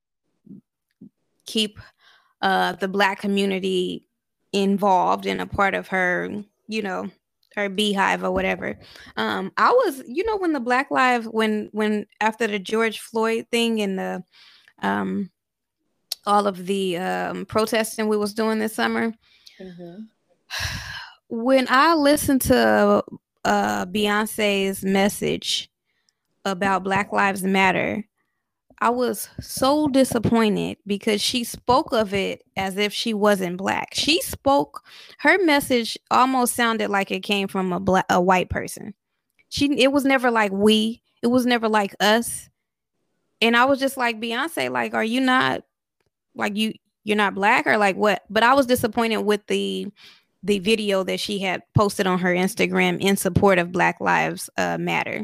keep uh the black community involved and a part of her, you know, her beehive or whatever. Um, I was, you know, when the Black Lives, when when after the George Floyd thing and the um all of the um protesting we was doing this summer,
Mm-hmm.
when I listened to uh Beyonce's message about Black Lives Matter, I was so disappointed because she spoke of it as if she wasn't black. She spoke, her message almost sounded like it came from a black, a white person. She, it was never like we, it was never like us. And I was just like, Beyonce, like, are you not like you, you're not black or like what? But I was disappointed with the the video that she had posted on her Instagram in support of Black Lives uh, Matter.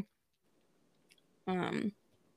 Um,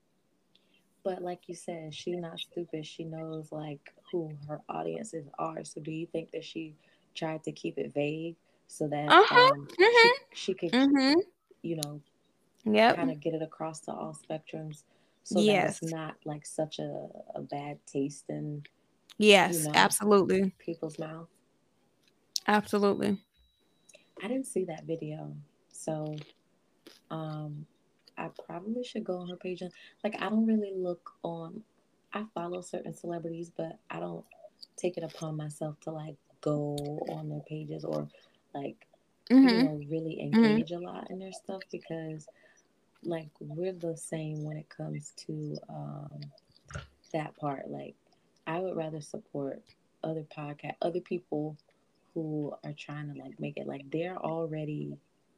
But like you said, she's not stupid. She knows like who her audiences are. So do you think that she tried to keep it vague so that
uh-huh.
um she
Mm-hmm.
she could,
Mm-hmm.
you know,
Yep.
kind of get it across to all spectrums so that
Yes.
it's not like such a, a bad taste in, you
Yes,
know,
absolutely.
people's mouth?
Absolutely.
I didn't see that video. So um I probably should go on her page. And, like I don't really look on, I follow certain celebrities, but I don't take it upon myself to like go on their pages or like, you
Mm-hmm.
know, really
Mm-hmm.
engage a lot in their stuff because like we're the same when it comes to um that part. Like I would rather support other podcast other people who are trying to like make it like they're already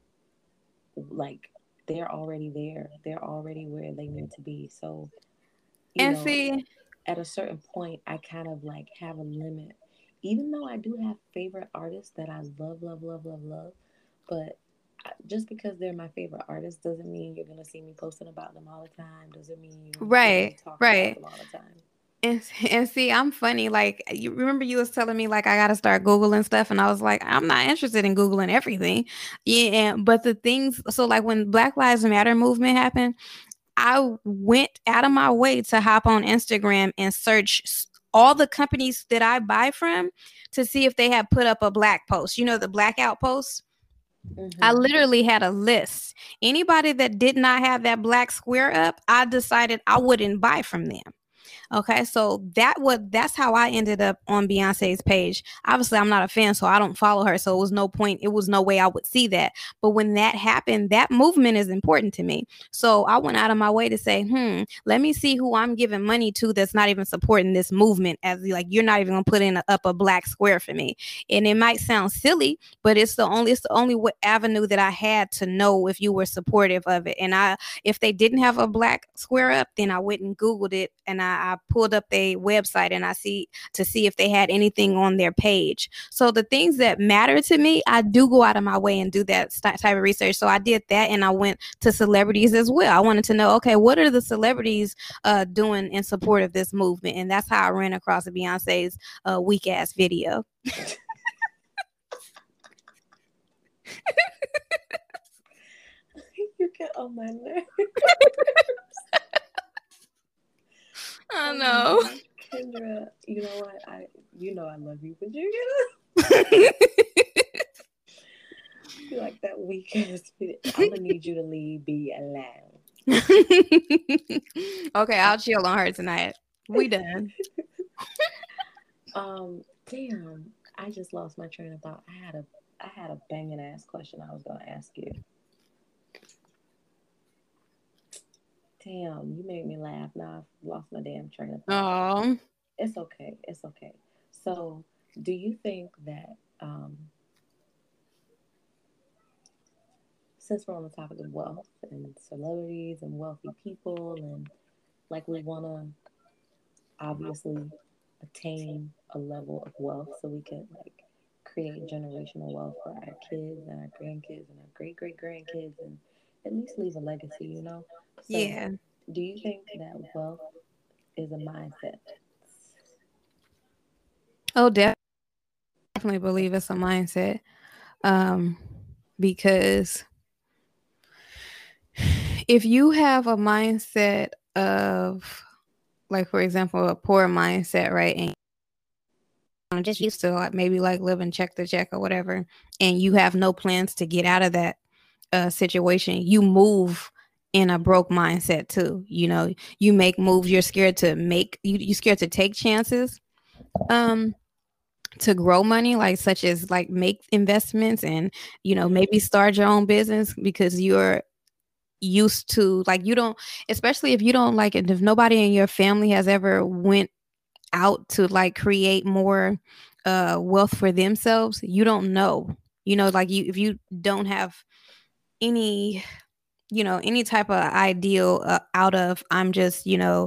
like they're already there. They're already where they need to be. So, you
And
know,
see,
at a certain point I kind of like have a limit. Even though I do have favorite artists that I love, love, love, love, love, but just because they're my favorite artists doesn't mean you're gonna see me posting about them all the time. Doesn't mean you're gonna see me
right,
talking about
right.
them all the time.
And, and see, I'm funny. Like you remember, you was telling me like I gotta start googling stuff, and I was like, I'm not interested in googling everything. Yeah, but the things. So like when Black Lives Matter movement happened, I went out of my way to hop on Instagram and search all the companies that I buy from to see if they had put up a black post. You know, the blackout post. I
Mm-hmm.
literally had a list. Anybody that did not have that black square up, I decided I wouldn't buy from them. Okay, so that would that's how I ended up on Beyonce's page. Obviously, I'm not a fan, so I don't follow her. So it was no point. It was no way I would see that. But when that happened, that movement is important to me. So I went out of my way to say, hmm, let me see who I'm giving money to that's not even supporting this movement. As like you're not even gonna put in a, up a black square for me. And it might sound silly, but it's the only it's the only w- avenue that I had to know if you were supportive of it. And I if they didn't have a black square up, then I went and Googled it and I I, I pulled up their website and I see to see if they had anything on their page. So the things that matter to me, I do go out of my way and do that type of research. So I did that, and I went to celebrities as well. I wanted to know, okay, what are the celebrities uh, doing in support of this movement? And that's how I ran across Beyonce's uh, weak ass video.
You get on my nerves.
I know.
Oh, Kendra, you know what? I you know I love you, but you you like that weak ass video. I'm gonna need you to leave be alone.
Okay, I'll chill on her tonight. We done.
um, damn, I just lost my train of thought. I had a I had a banging ass question I was gonna ask you. Damn, you made me laugh. Now I've lost my damn train of thought.
Oh,
It's okay. It's okay. So, do you think that um, since we're on the topic of wealth and celebrities and wealthy people, and like we want to obviously attain a level of wealth so we can like create generational wealth for our kids and our grandkids and our great great grandkids and at least leave a legacy, you know? So,
yeah.
do you think that wealth is a mindset?
Oh, definitely believe it's a mindset. Um, because if you have a mindset of, like, for example, a poor mindset, right? And I'm just used to like maybe like living check to check or whatever, and you have no plans to get out of that uh, situation, you move in a broke mindset too. You know, you make moves. You're scared to make. You you scared to take chances. Um, to grow money, like such as like make investments and you know maybe start your own business because you're used to like you don't, especially if you don't like it, if nobody in your family has ever went out to like create more uh wealth for themselves, you don't know, you know, like you if you don't have any, you know, any type of ideal uh, out of I'm just, you know,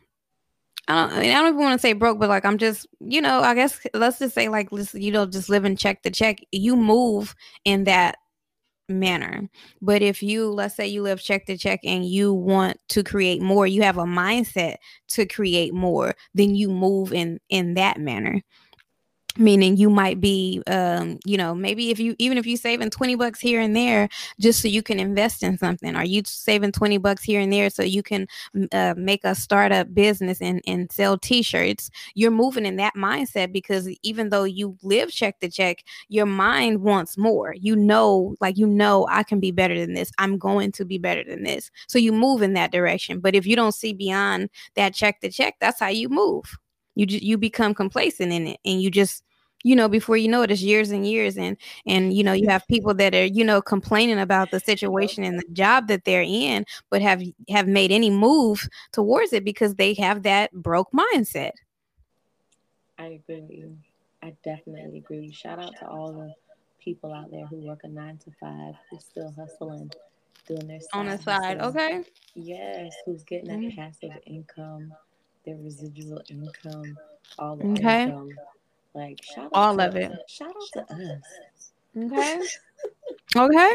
I don't, I mean, I don't even want to say broke, but like I'm just, you know, I guess let's just say like, listen, you know, just living check to check. You move in that manner. But if you, let's say you live check to check and you want to create more, you have a mindset to create more, then you move in in that manner. Meaning you might be um you know maybe if you even if you saving twenty bucks here and there just so you can invest in something, or you saving twenty bucks here and there so you can uh, make a startup business and and sell t-shirts, you're moving in that mindset because even though you live check to check, your mind wants more. You know, like, you know, I can be better than this, I'm going to be better than this, so you move in that direction. But if you don't see beyond that check to check, that's how you move. You just you become complacent in it, and you just, you know, before you know it, it's years and years, and and you know you have people that are, you know, complaining about the situation and the job that they're in, but have have made any move towards it because they have that broke mindset.
I agree with you. I definitely agree. Shout out to all the people out there who work a nine to five, who's still hustling, doing their
On the
side
side,
hustle.
okay.
Yes, who's getting that
Mm,
passive income, their residual income, all the
okay,
income. Like shout out
all
to
of it.
shout out to us.
Okay. Okay.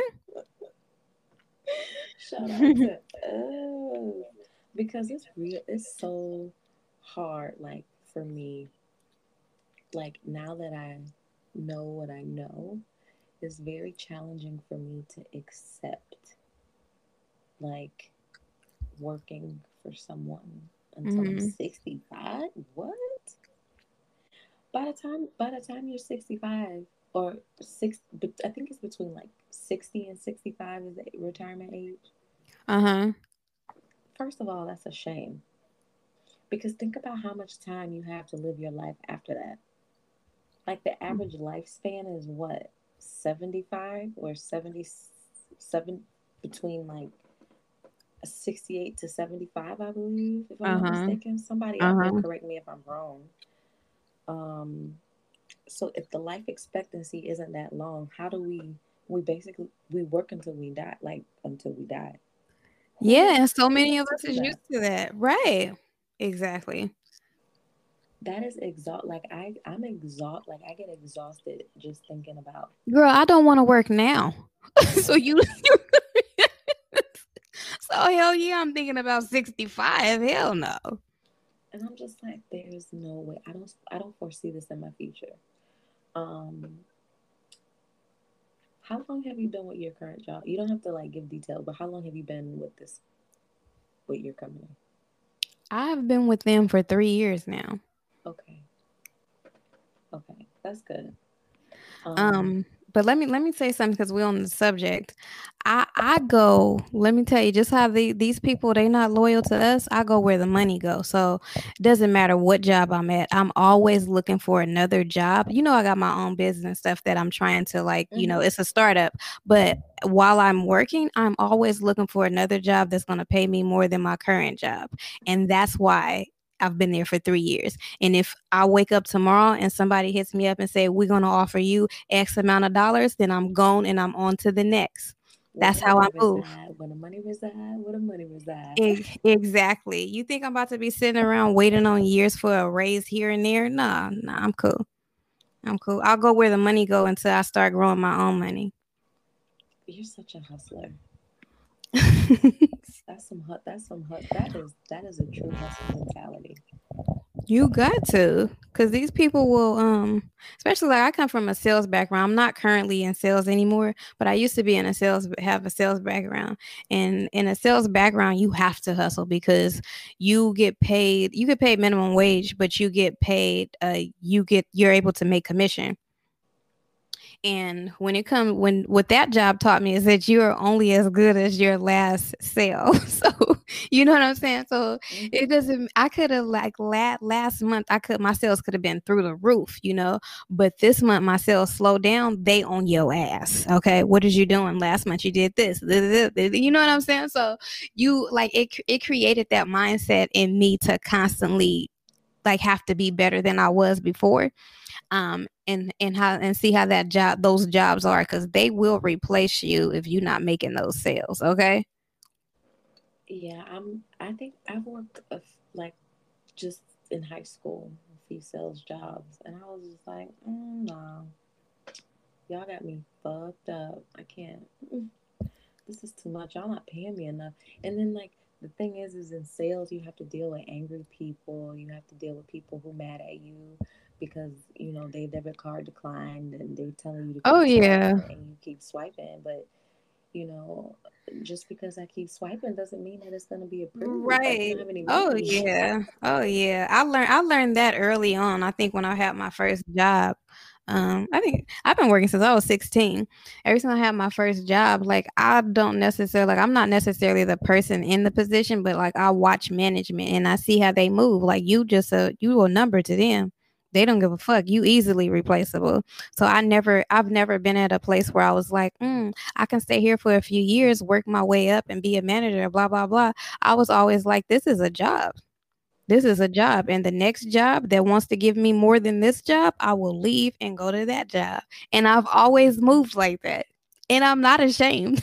Shout out to us. Because it's real, it's so hard, like for me, like now that I know what I know, it's very challenging for me to accept like working for someone until I'm
hmm
sixty-five. What? By the time by the time you're sixty-five or six, but I think it's between like sixty and sixty-five is the retirement age.
Uh-huh.
First of all, that's a shame because think about how much time you have to live your life after that. Like the average lifespan is what, seventy-five or seventy-seven, between like sixty-eight to seventy-five, I believe, if I'm not
Uh-huh.
mistaken. Somebody out there
Uh-huh.
correct me if I'm wrong. Um, so if the life expectancy isn't that long, how do we we basically we work until we die, like until we die. Who
Yeah,
wants
and so
who
many
wants
of
to
us
do
is
that?
used to that, right? Exactly.
That is exhaust. Like I, I'm exhaust. Like I get exhausted just thinking about.
Girl, I don't want to work now. So you, so hell yeah, I'm thinking about sixty-five. Hell no.
And I'm just like, there's no way. I don't. I don't foresee this in my future. Um, how long have you been with your current job? You don't have to like give details, but how long have you been with this with your company?
I've been with them for three years now.
Okay, okay, that's good. Um,
Um, but let me let me say something because we're on the subject. I I go. Let me tell you, just how the, these people they not loyal to us. I go where the money goes. So it doesn't matter what job I'm at. I'm always looking for another job. You know, I got my own business stuff that I'm trying to like. You know,
mm-hmm.
it's a startup. But while I'm working, I'm always looking for another job that's going to pay me more than my current job, and that's why I've been there for three years. And if I wake up tomorrow and somebody hits me up and say, we're going to offer you X amount of dollars, then I'm gone and I'm on to the next.
Where
That's
the
how I
money
move.
reside? Where the money reside? Where the money reside?
E- exactly. You think I'm about to be sitting around waiting on years for a raise here and there? Nah, nah, I'm cool. I'm cool. I'll go where the money go until I start growing my own money.
You're such a hustler. That's some hut. That's some hut. That is that is a true hustle mentality.
You got to, because these people will, um, especially like I come from a sales background. I'm not currently in sales anymore, but I used to be in a sales, have a sales background. And in a sales background, you have to hustle because you get paid, you get paid minimum wage, but you get paid, uh, you get, you're able to make commission. And when it comes, when what that job taught me is that you are only as good as your last sale. So you know what I'm saying. So it
Mm-hmm.
doesn't. I could have like la- last month. I could my sales could have been through the roof, you know. But this month my sales slowed down. They on your ass. Okay, what is you doing? Last month you did this. You know what I'm saying. So you like it. It created that mindset in me to constantly like have to be better than I was before, um and and how and see how that job those jobs are because they will replace you if you're not making those sales. Okay.
Yeah, I'm. I think I've worked a f like just in high school, a few sales jobs, and I was just like, mm, no, y'all got me fucked up. I can't. Mm, this is too much. Y'all not paying me enough. And then like the thing is, is in sales you have to deal with angry people. You have to deal with people who mad at you because you know their debit card declined and they're telling you to
Oh
keep
yeah.
swiping and you keep swiping, but you know, just because I keep swiping doesn't mean that it's going to be approved. Like you
Right.
don't have any
Oh
money.
yeah. Oh yeah. I learned I learned that early on. I think when I had my first job. Um, I think I've been working since I was sixteen. Every time I had my first job, like I don't necessarily like I'm not necessarily the person in the position, but like I watch management and I see how they move. Like you just a you a number to them. They don't give a fuck. You easily replaceable. So I never I've never been at a place where I was like, mm, I can stay here for a few years, work my way up and be a manager, blah, blah, blah. I was always like, this is a job. This is a job. And the next job that wants to give me more than this job, I will leave and go to that job. And I've always moved like that. And I'm not ashamed.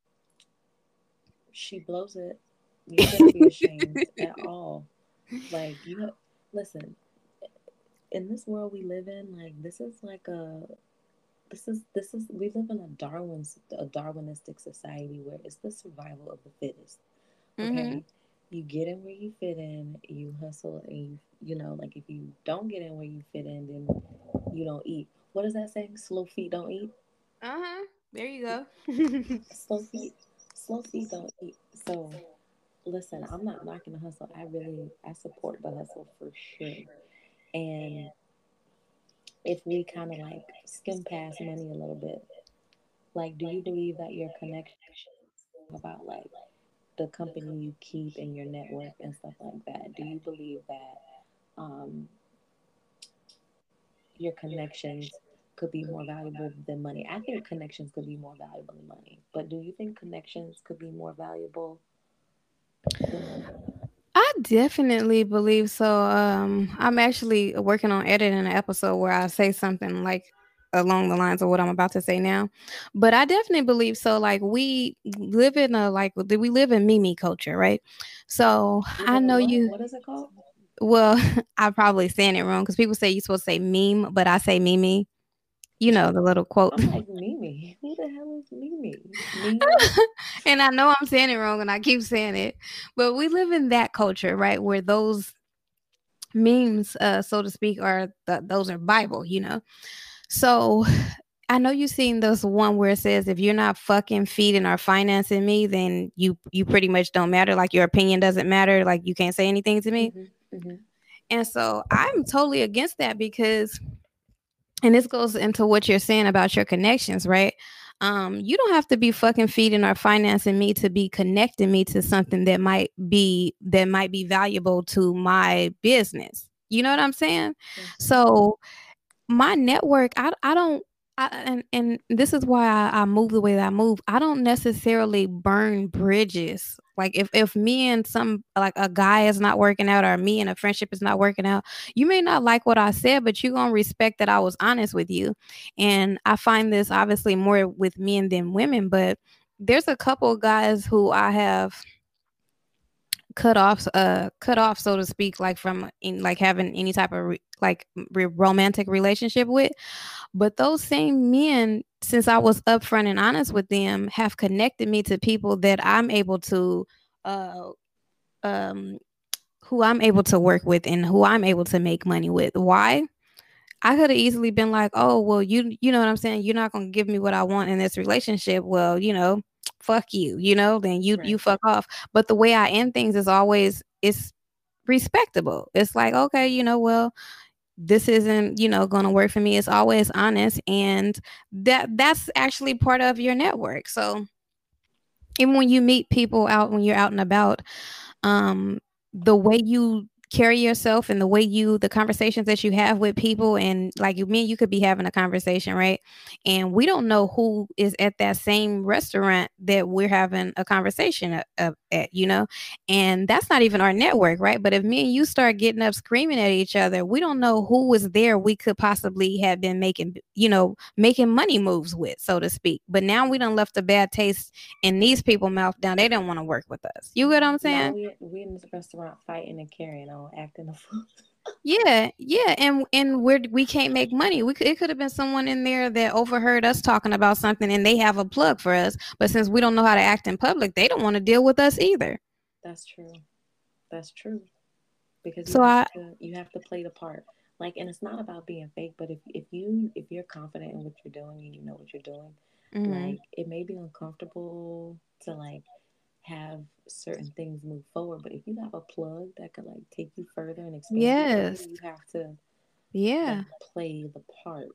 She blows it. You shouldn't be ashamed at all. Like you ha- listen, in this world we live in, like this is like a this is this is we live in a Darwin's a Darwinistic society where it's the survival of the fittest.
Hmm.
Okay? You get in where you fit in, you hustle and you you know, like if you don't get in where you fit in, then you don't eat. What is that saying? Slow feet don't eat.
Uh-huh. There you go.
Slow feet, slow feet don't eat. So listen, I'm not knocking the hustle. I really, I support the hustle for sure. And if we kind of like skim past money a little bit, like, do you believe that your connections about like the company you keep and your network and stuff like that? Do you believe that um, your connections could be more valuable than money? I think connections could be more valuable than money. But do you think connections could be more valuable than money?
I definitely believe so. Um, I'm actually working on editing an episode where I say something like along the lines of what I'm about to say now. But I definitely believe so. Like we live in a like we live in meme culture, right? So
Live
I
in a
know
what?
you.
What is it called?
Well, I'm probably saying it wrong because people say you're supposed to say meme, but I say meme. You know the little quote.
I'm like Mimi. Who the hell is Mimi? Meme.
And I know I'm saying it wrong, and I keep saying it, but we live in that culture, right, where those memes, uh, so to speak, are the, those are Bible, you know. So I know you've seen this one where it says if you're not fucking feeding or financing me, then you you pretty much don't matter. Like your opinion doesn't matter. Like you can't say anything to me.
Mm-hmm, mm-hmm.
And so I'm totally against that because, and this goes into what you're saying about your connections, right? Um, you don't have to be fucking feeding or financing me to be connecting me to something that might be that might be valuable to my business. You know what I'm saying?
Yes.
So my network, I I don't I, and and this is why I, I move the way that I move. I don't necessarily burn bridges. Like if if me and some like a guy is not working out or me and a friendship is not working out, you may not like what I said, but you're gonna respect that I was honest with you. And I find this obviously more with men than women, but there's a couple of guys who I have cut off uh cut off so to speak, like from in like having any type of re- like re- romantic relationship with. But those same men, since I was upfront and honest with them, have connected me to people that I'm able to uh um who I'm able to work with and who I'm able to make money with. Why? I could have easily been like, "Oh, well, you you know what I'm saying? You're not going to give me what I want in this relationship. Well, you know, fuck you, you know, then you
Right.
you fuck off." But the way I end things is always it's respectable. It's like, "Okay, you know, well, this isn't, you know, going to work for me." It's always honest, and that that's actually part of your network. So, even when you meet people out when you're out and about, um, the way you carry yourself and the way you the conversations that you have with people, and like you me and you could be having a conversation, right, and we don't know who is at that same restaurant that we're having a conversation at, at, at, you know, and that's not even our network, right? But if me and you start getting up screaming at each other, we don't know who was there we could possibly have been making, you know, making money moves with, so to speak. But now we done left a bad taste in these people mouth down. They don't want to work with us. You get what I'm
Now
saying?
we we in this restaurant fighting and carrying on, acting a fool.
Yeah, yeah, and and we're we can't make money. We could, it could have been someone in there that overheard us talking about something, and they have a plug for us. But since we don't know how to act in public, they don't want to deal with us either.
That's true. That's true. Because you
So
have
I,
to you have to play the part. Like, and it's not about being fake, but if if you if you're confident in what you're doing and you know what you're doing,
mm-hmm.
like it may be uncomfortable to like have certain things move forward, but if you have a plug that could like take you further and expand you further,
Yes,
you have to like
yeah,
play the part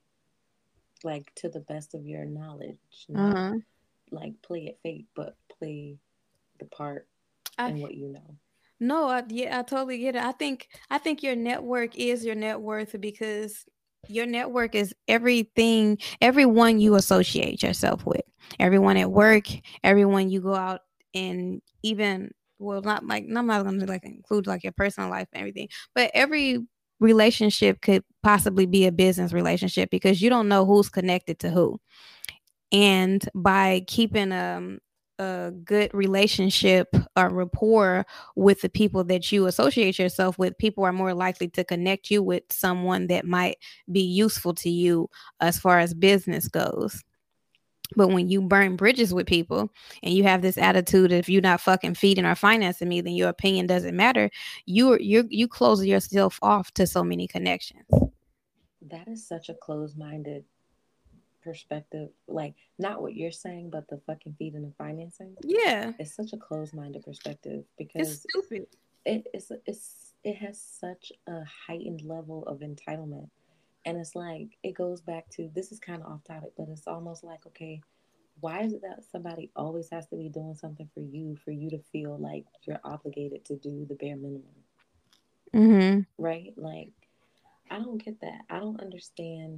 like to the best of your knowledge, not
uh-huh.
like play it fake, but play the part
I
and what you know.
no, I, yeah, I totally get it. I think I think your network is your net worth because your network is everything, everyone you associate yourself with, everyone at work, everyone you go out and even well, not like I'm not going to like include like your personal life and everything, but every relationship could possibly be a business relationship because you don't know who's connected to who. And by keeping um, a good relationship or rapport with the people that you associate yourself with, people are more likely to connect you with someone that might be useful to you as far as business goes. But when you burn bridges with people and you have this attitude, if you're not fucking feeding or financing me, then your opinion doesn't matter. You you you close yourself off to so many connections.
That is such a closed minded perspective. Like, not what you're saying, but the fucking feeding and financing.
Yeah,
It's such a closed minded perspective
it's
because
stupid.
it, it's, it's, it has such a heightened level of entitlement. And it's like, it goes back to this is kind of off topic, but it's almost like, okay, why is it that somebody always has to be doing something for you for you to feel like you're obligated to do the bare minimum?
Mm-hmm.
Right? Like, I don't get that. I don't understand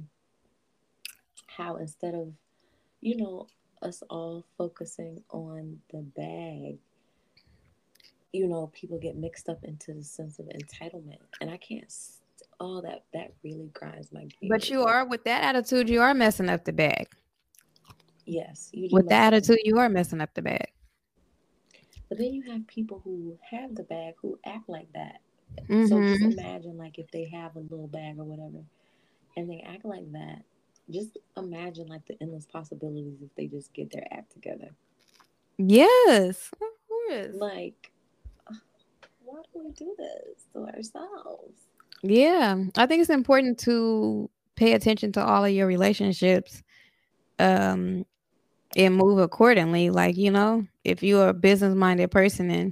how instead of, you know, us all focusing on the bag, you know, people get mixed up into the sense of entitlement. And I can't, Oh, that that really grinds my
But
gears.
you are, with that attitude, you are messing up the bag.
Yes, you do
With
mess
that
up.
attitude, you are messing up the bag.
But then you have people who have the bag who act like that. So just
Mm-hmm.
imagine like if they have a little bag or whatever and they act like that. Just imagine like the endless possibilities if they just get their act together.
Yes, of course.
Like, why do we do this to ourselves?
Yeah, I think it's important to pay attention to all of your relationships, um, and move accordingly. Like, you know, if you're a business minded person and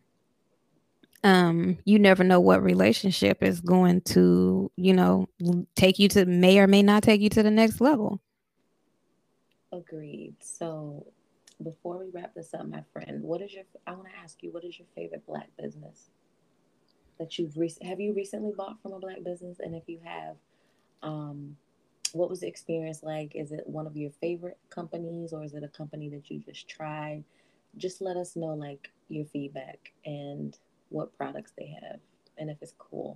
um you never know what relationship is going to, you know, take you to, may or may not take you to the next level.
Agreed. So, before we wrap this up, my friend, what is your? I want to ask you, what is your favorite black business that you've rec- have you recently bought from a black business? And if you have, um, what was the experience like? Is it one of your favorite companies, or is it a company that you just tried? Just let us know like your feedback and what products they have, and if it's cool.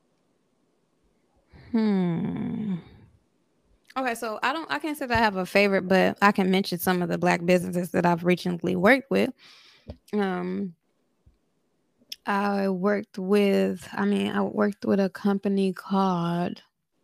Hmm. Okay, so I don't I can't say that I have a favorite, but I can mention some of the black businesses that I've recently worked with. Um I worked with I mean, I worked with a company called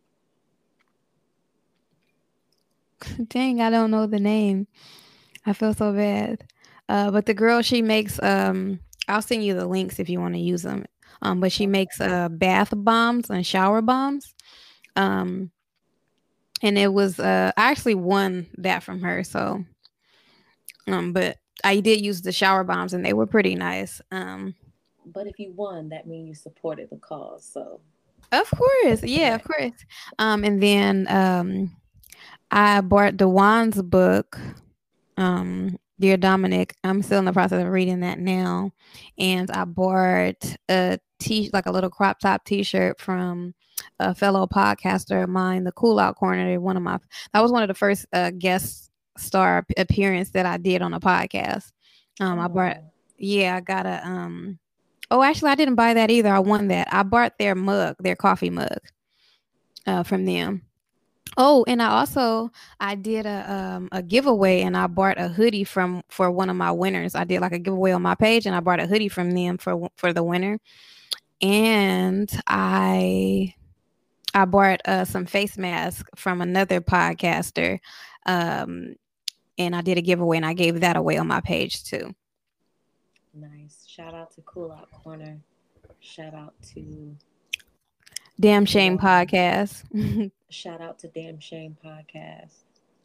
dang, I don't know the name. I feel so bad. Uh, but the girl, she makes um I'll send you the links if you want to use them. Um, but she
Okay.
makes uh bath bombs and shower bombs. Um, and it was uh I actually won that from her. So um, but I did use the shower bombs and they were pretty nice. Um,
But if you won, that means you supported the cause. So,
of course, yeah, of
right.
course. Um, and then um I bought the Wands book, um, Dear Dominic. I'm still in the process of reading that now. And I bought a t like a little crop top t-shirt from a fellow podcaster of mine, the Cool Out Corner. One of my that was one of the first uh, guest star appearance that I did on a podcast. Um, I bought
Oh,
yeah, I got a um oh actually I didn't buy that either. I won that. I bought their mug, their coffee mug, uh, from them. Oh, and I also I did a um a giveaway and I bought a hoodie from for one of my winners. I did like a giveaway on my page and I bought a hoodie from them for for the winner. And I I bought uh some face masks from another podcaster. Um and I did a giveaway and I gave that away on my page too.
nice. Shout out to Cool Out Corner. Shout out to
Damn
the
Shame
Wands.
podcast.
Shout out to Damn Shame Podcast.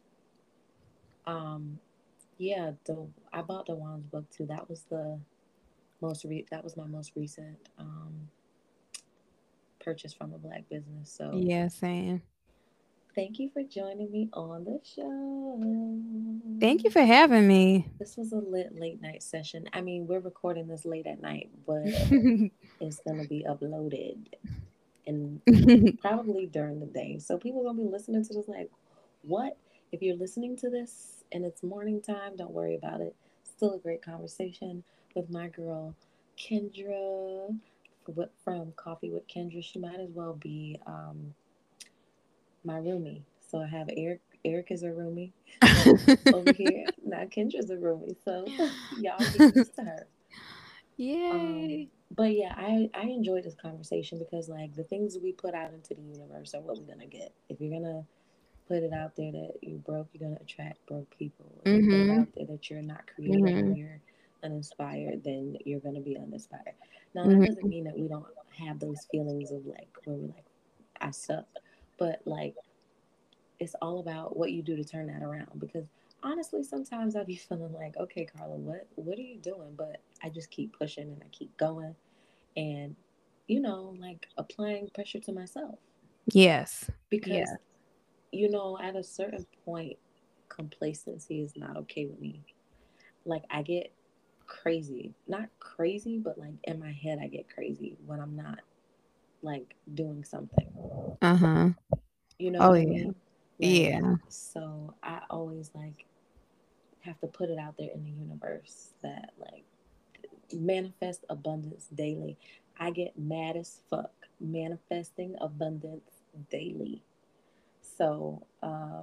Um, yeah, the I bought the Wands book too. That was the most re- that was my most recent um purchase from a black business. So
Yeah, same.
thank you for joining me on the show.
Thank you for having me.
This was a lit late night session. I mean, we're recording this late at night, but it's gonna be uploaded and probably during the day. So people are gonna be listening to this like, what? If you're listening to this and it's morning time, don't worry about it. Still a great conversation with my girl Kendra from Coffee with Kendra. She might as well be um, my roomie. So I have Eric. Eric is a roomie over here. Now Kendra's a roomie. So y'all get used to her. Um,
Yay.
but yeah, I I enjoy this conversation because like the things we put out into the universe are what we're gonna get. If you're gonna put it out there that you're broke, you're gonna attract broke people. If you put it
Mhm.
out there that you're not creative and
Mhm.
you're uninspired, then you're gonna be uninspired. Now that doesn't
Mhm.
mean that we don't have those feelings of like where we're like, I suck. But like it's all about what you do to turn that around because honestly sometimes I'll be feeling like, okay, Carla, what what are you doing? But I just keep pushing and I keep going and you know, like applying pressure to myself
Yes.
because
Yeah.
you know, at a certain point, complacency is not okay with me. Like, I get crazy. Not crazy, but like in my head, I get crazy when I'm not like doing something.
Uh-huh.
You know
Oh
what I
yeah.
mean? Like,
Yeah.
so I always like have to put it out there in the universe that like manifest abundance daily. I get mad as fuck manifesting abundance daily. So, um,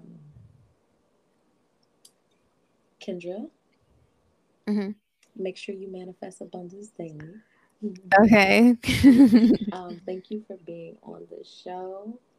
Kendra,
Mm-hmm.
make sure you manifest abundance daily.
Okay.
um, thank you for being on the show.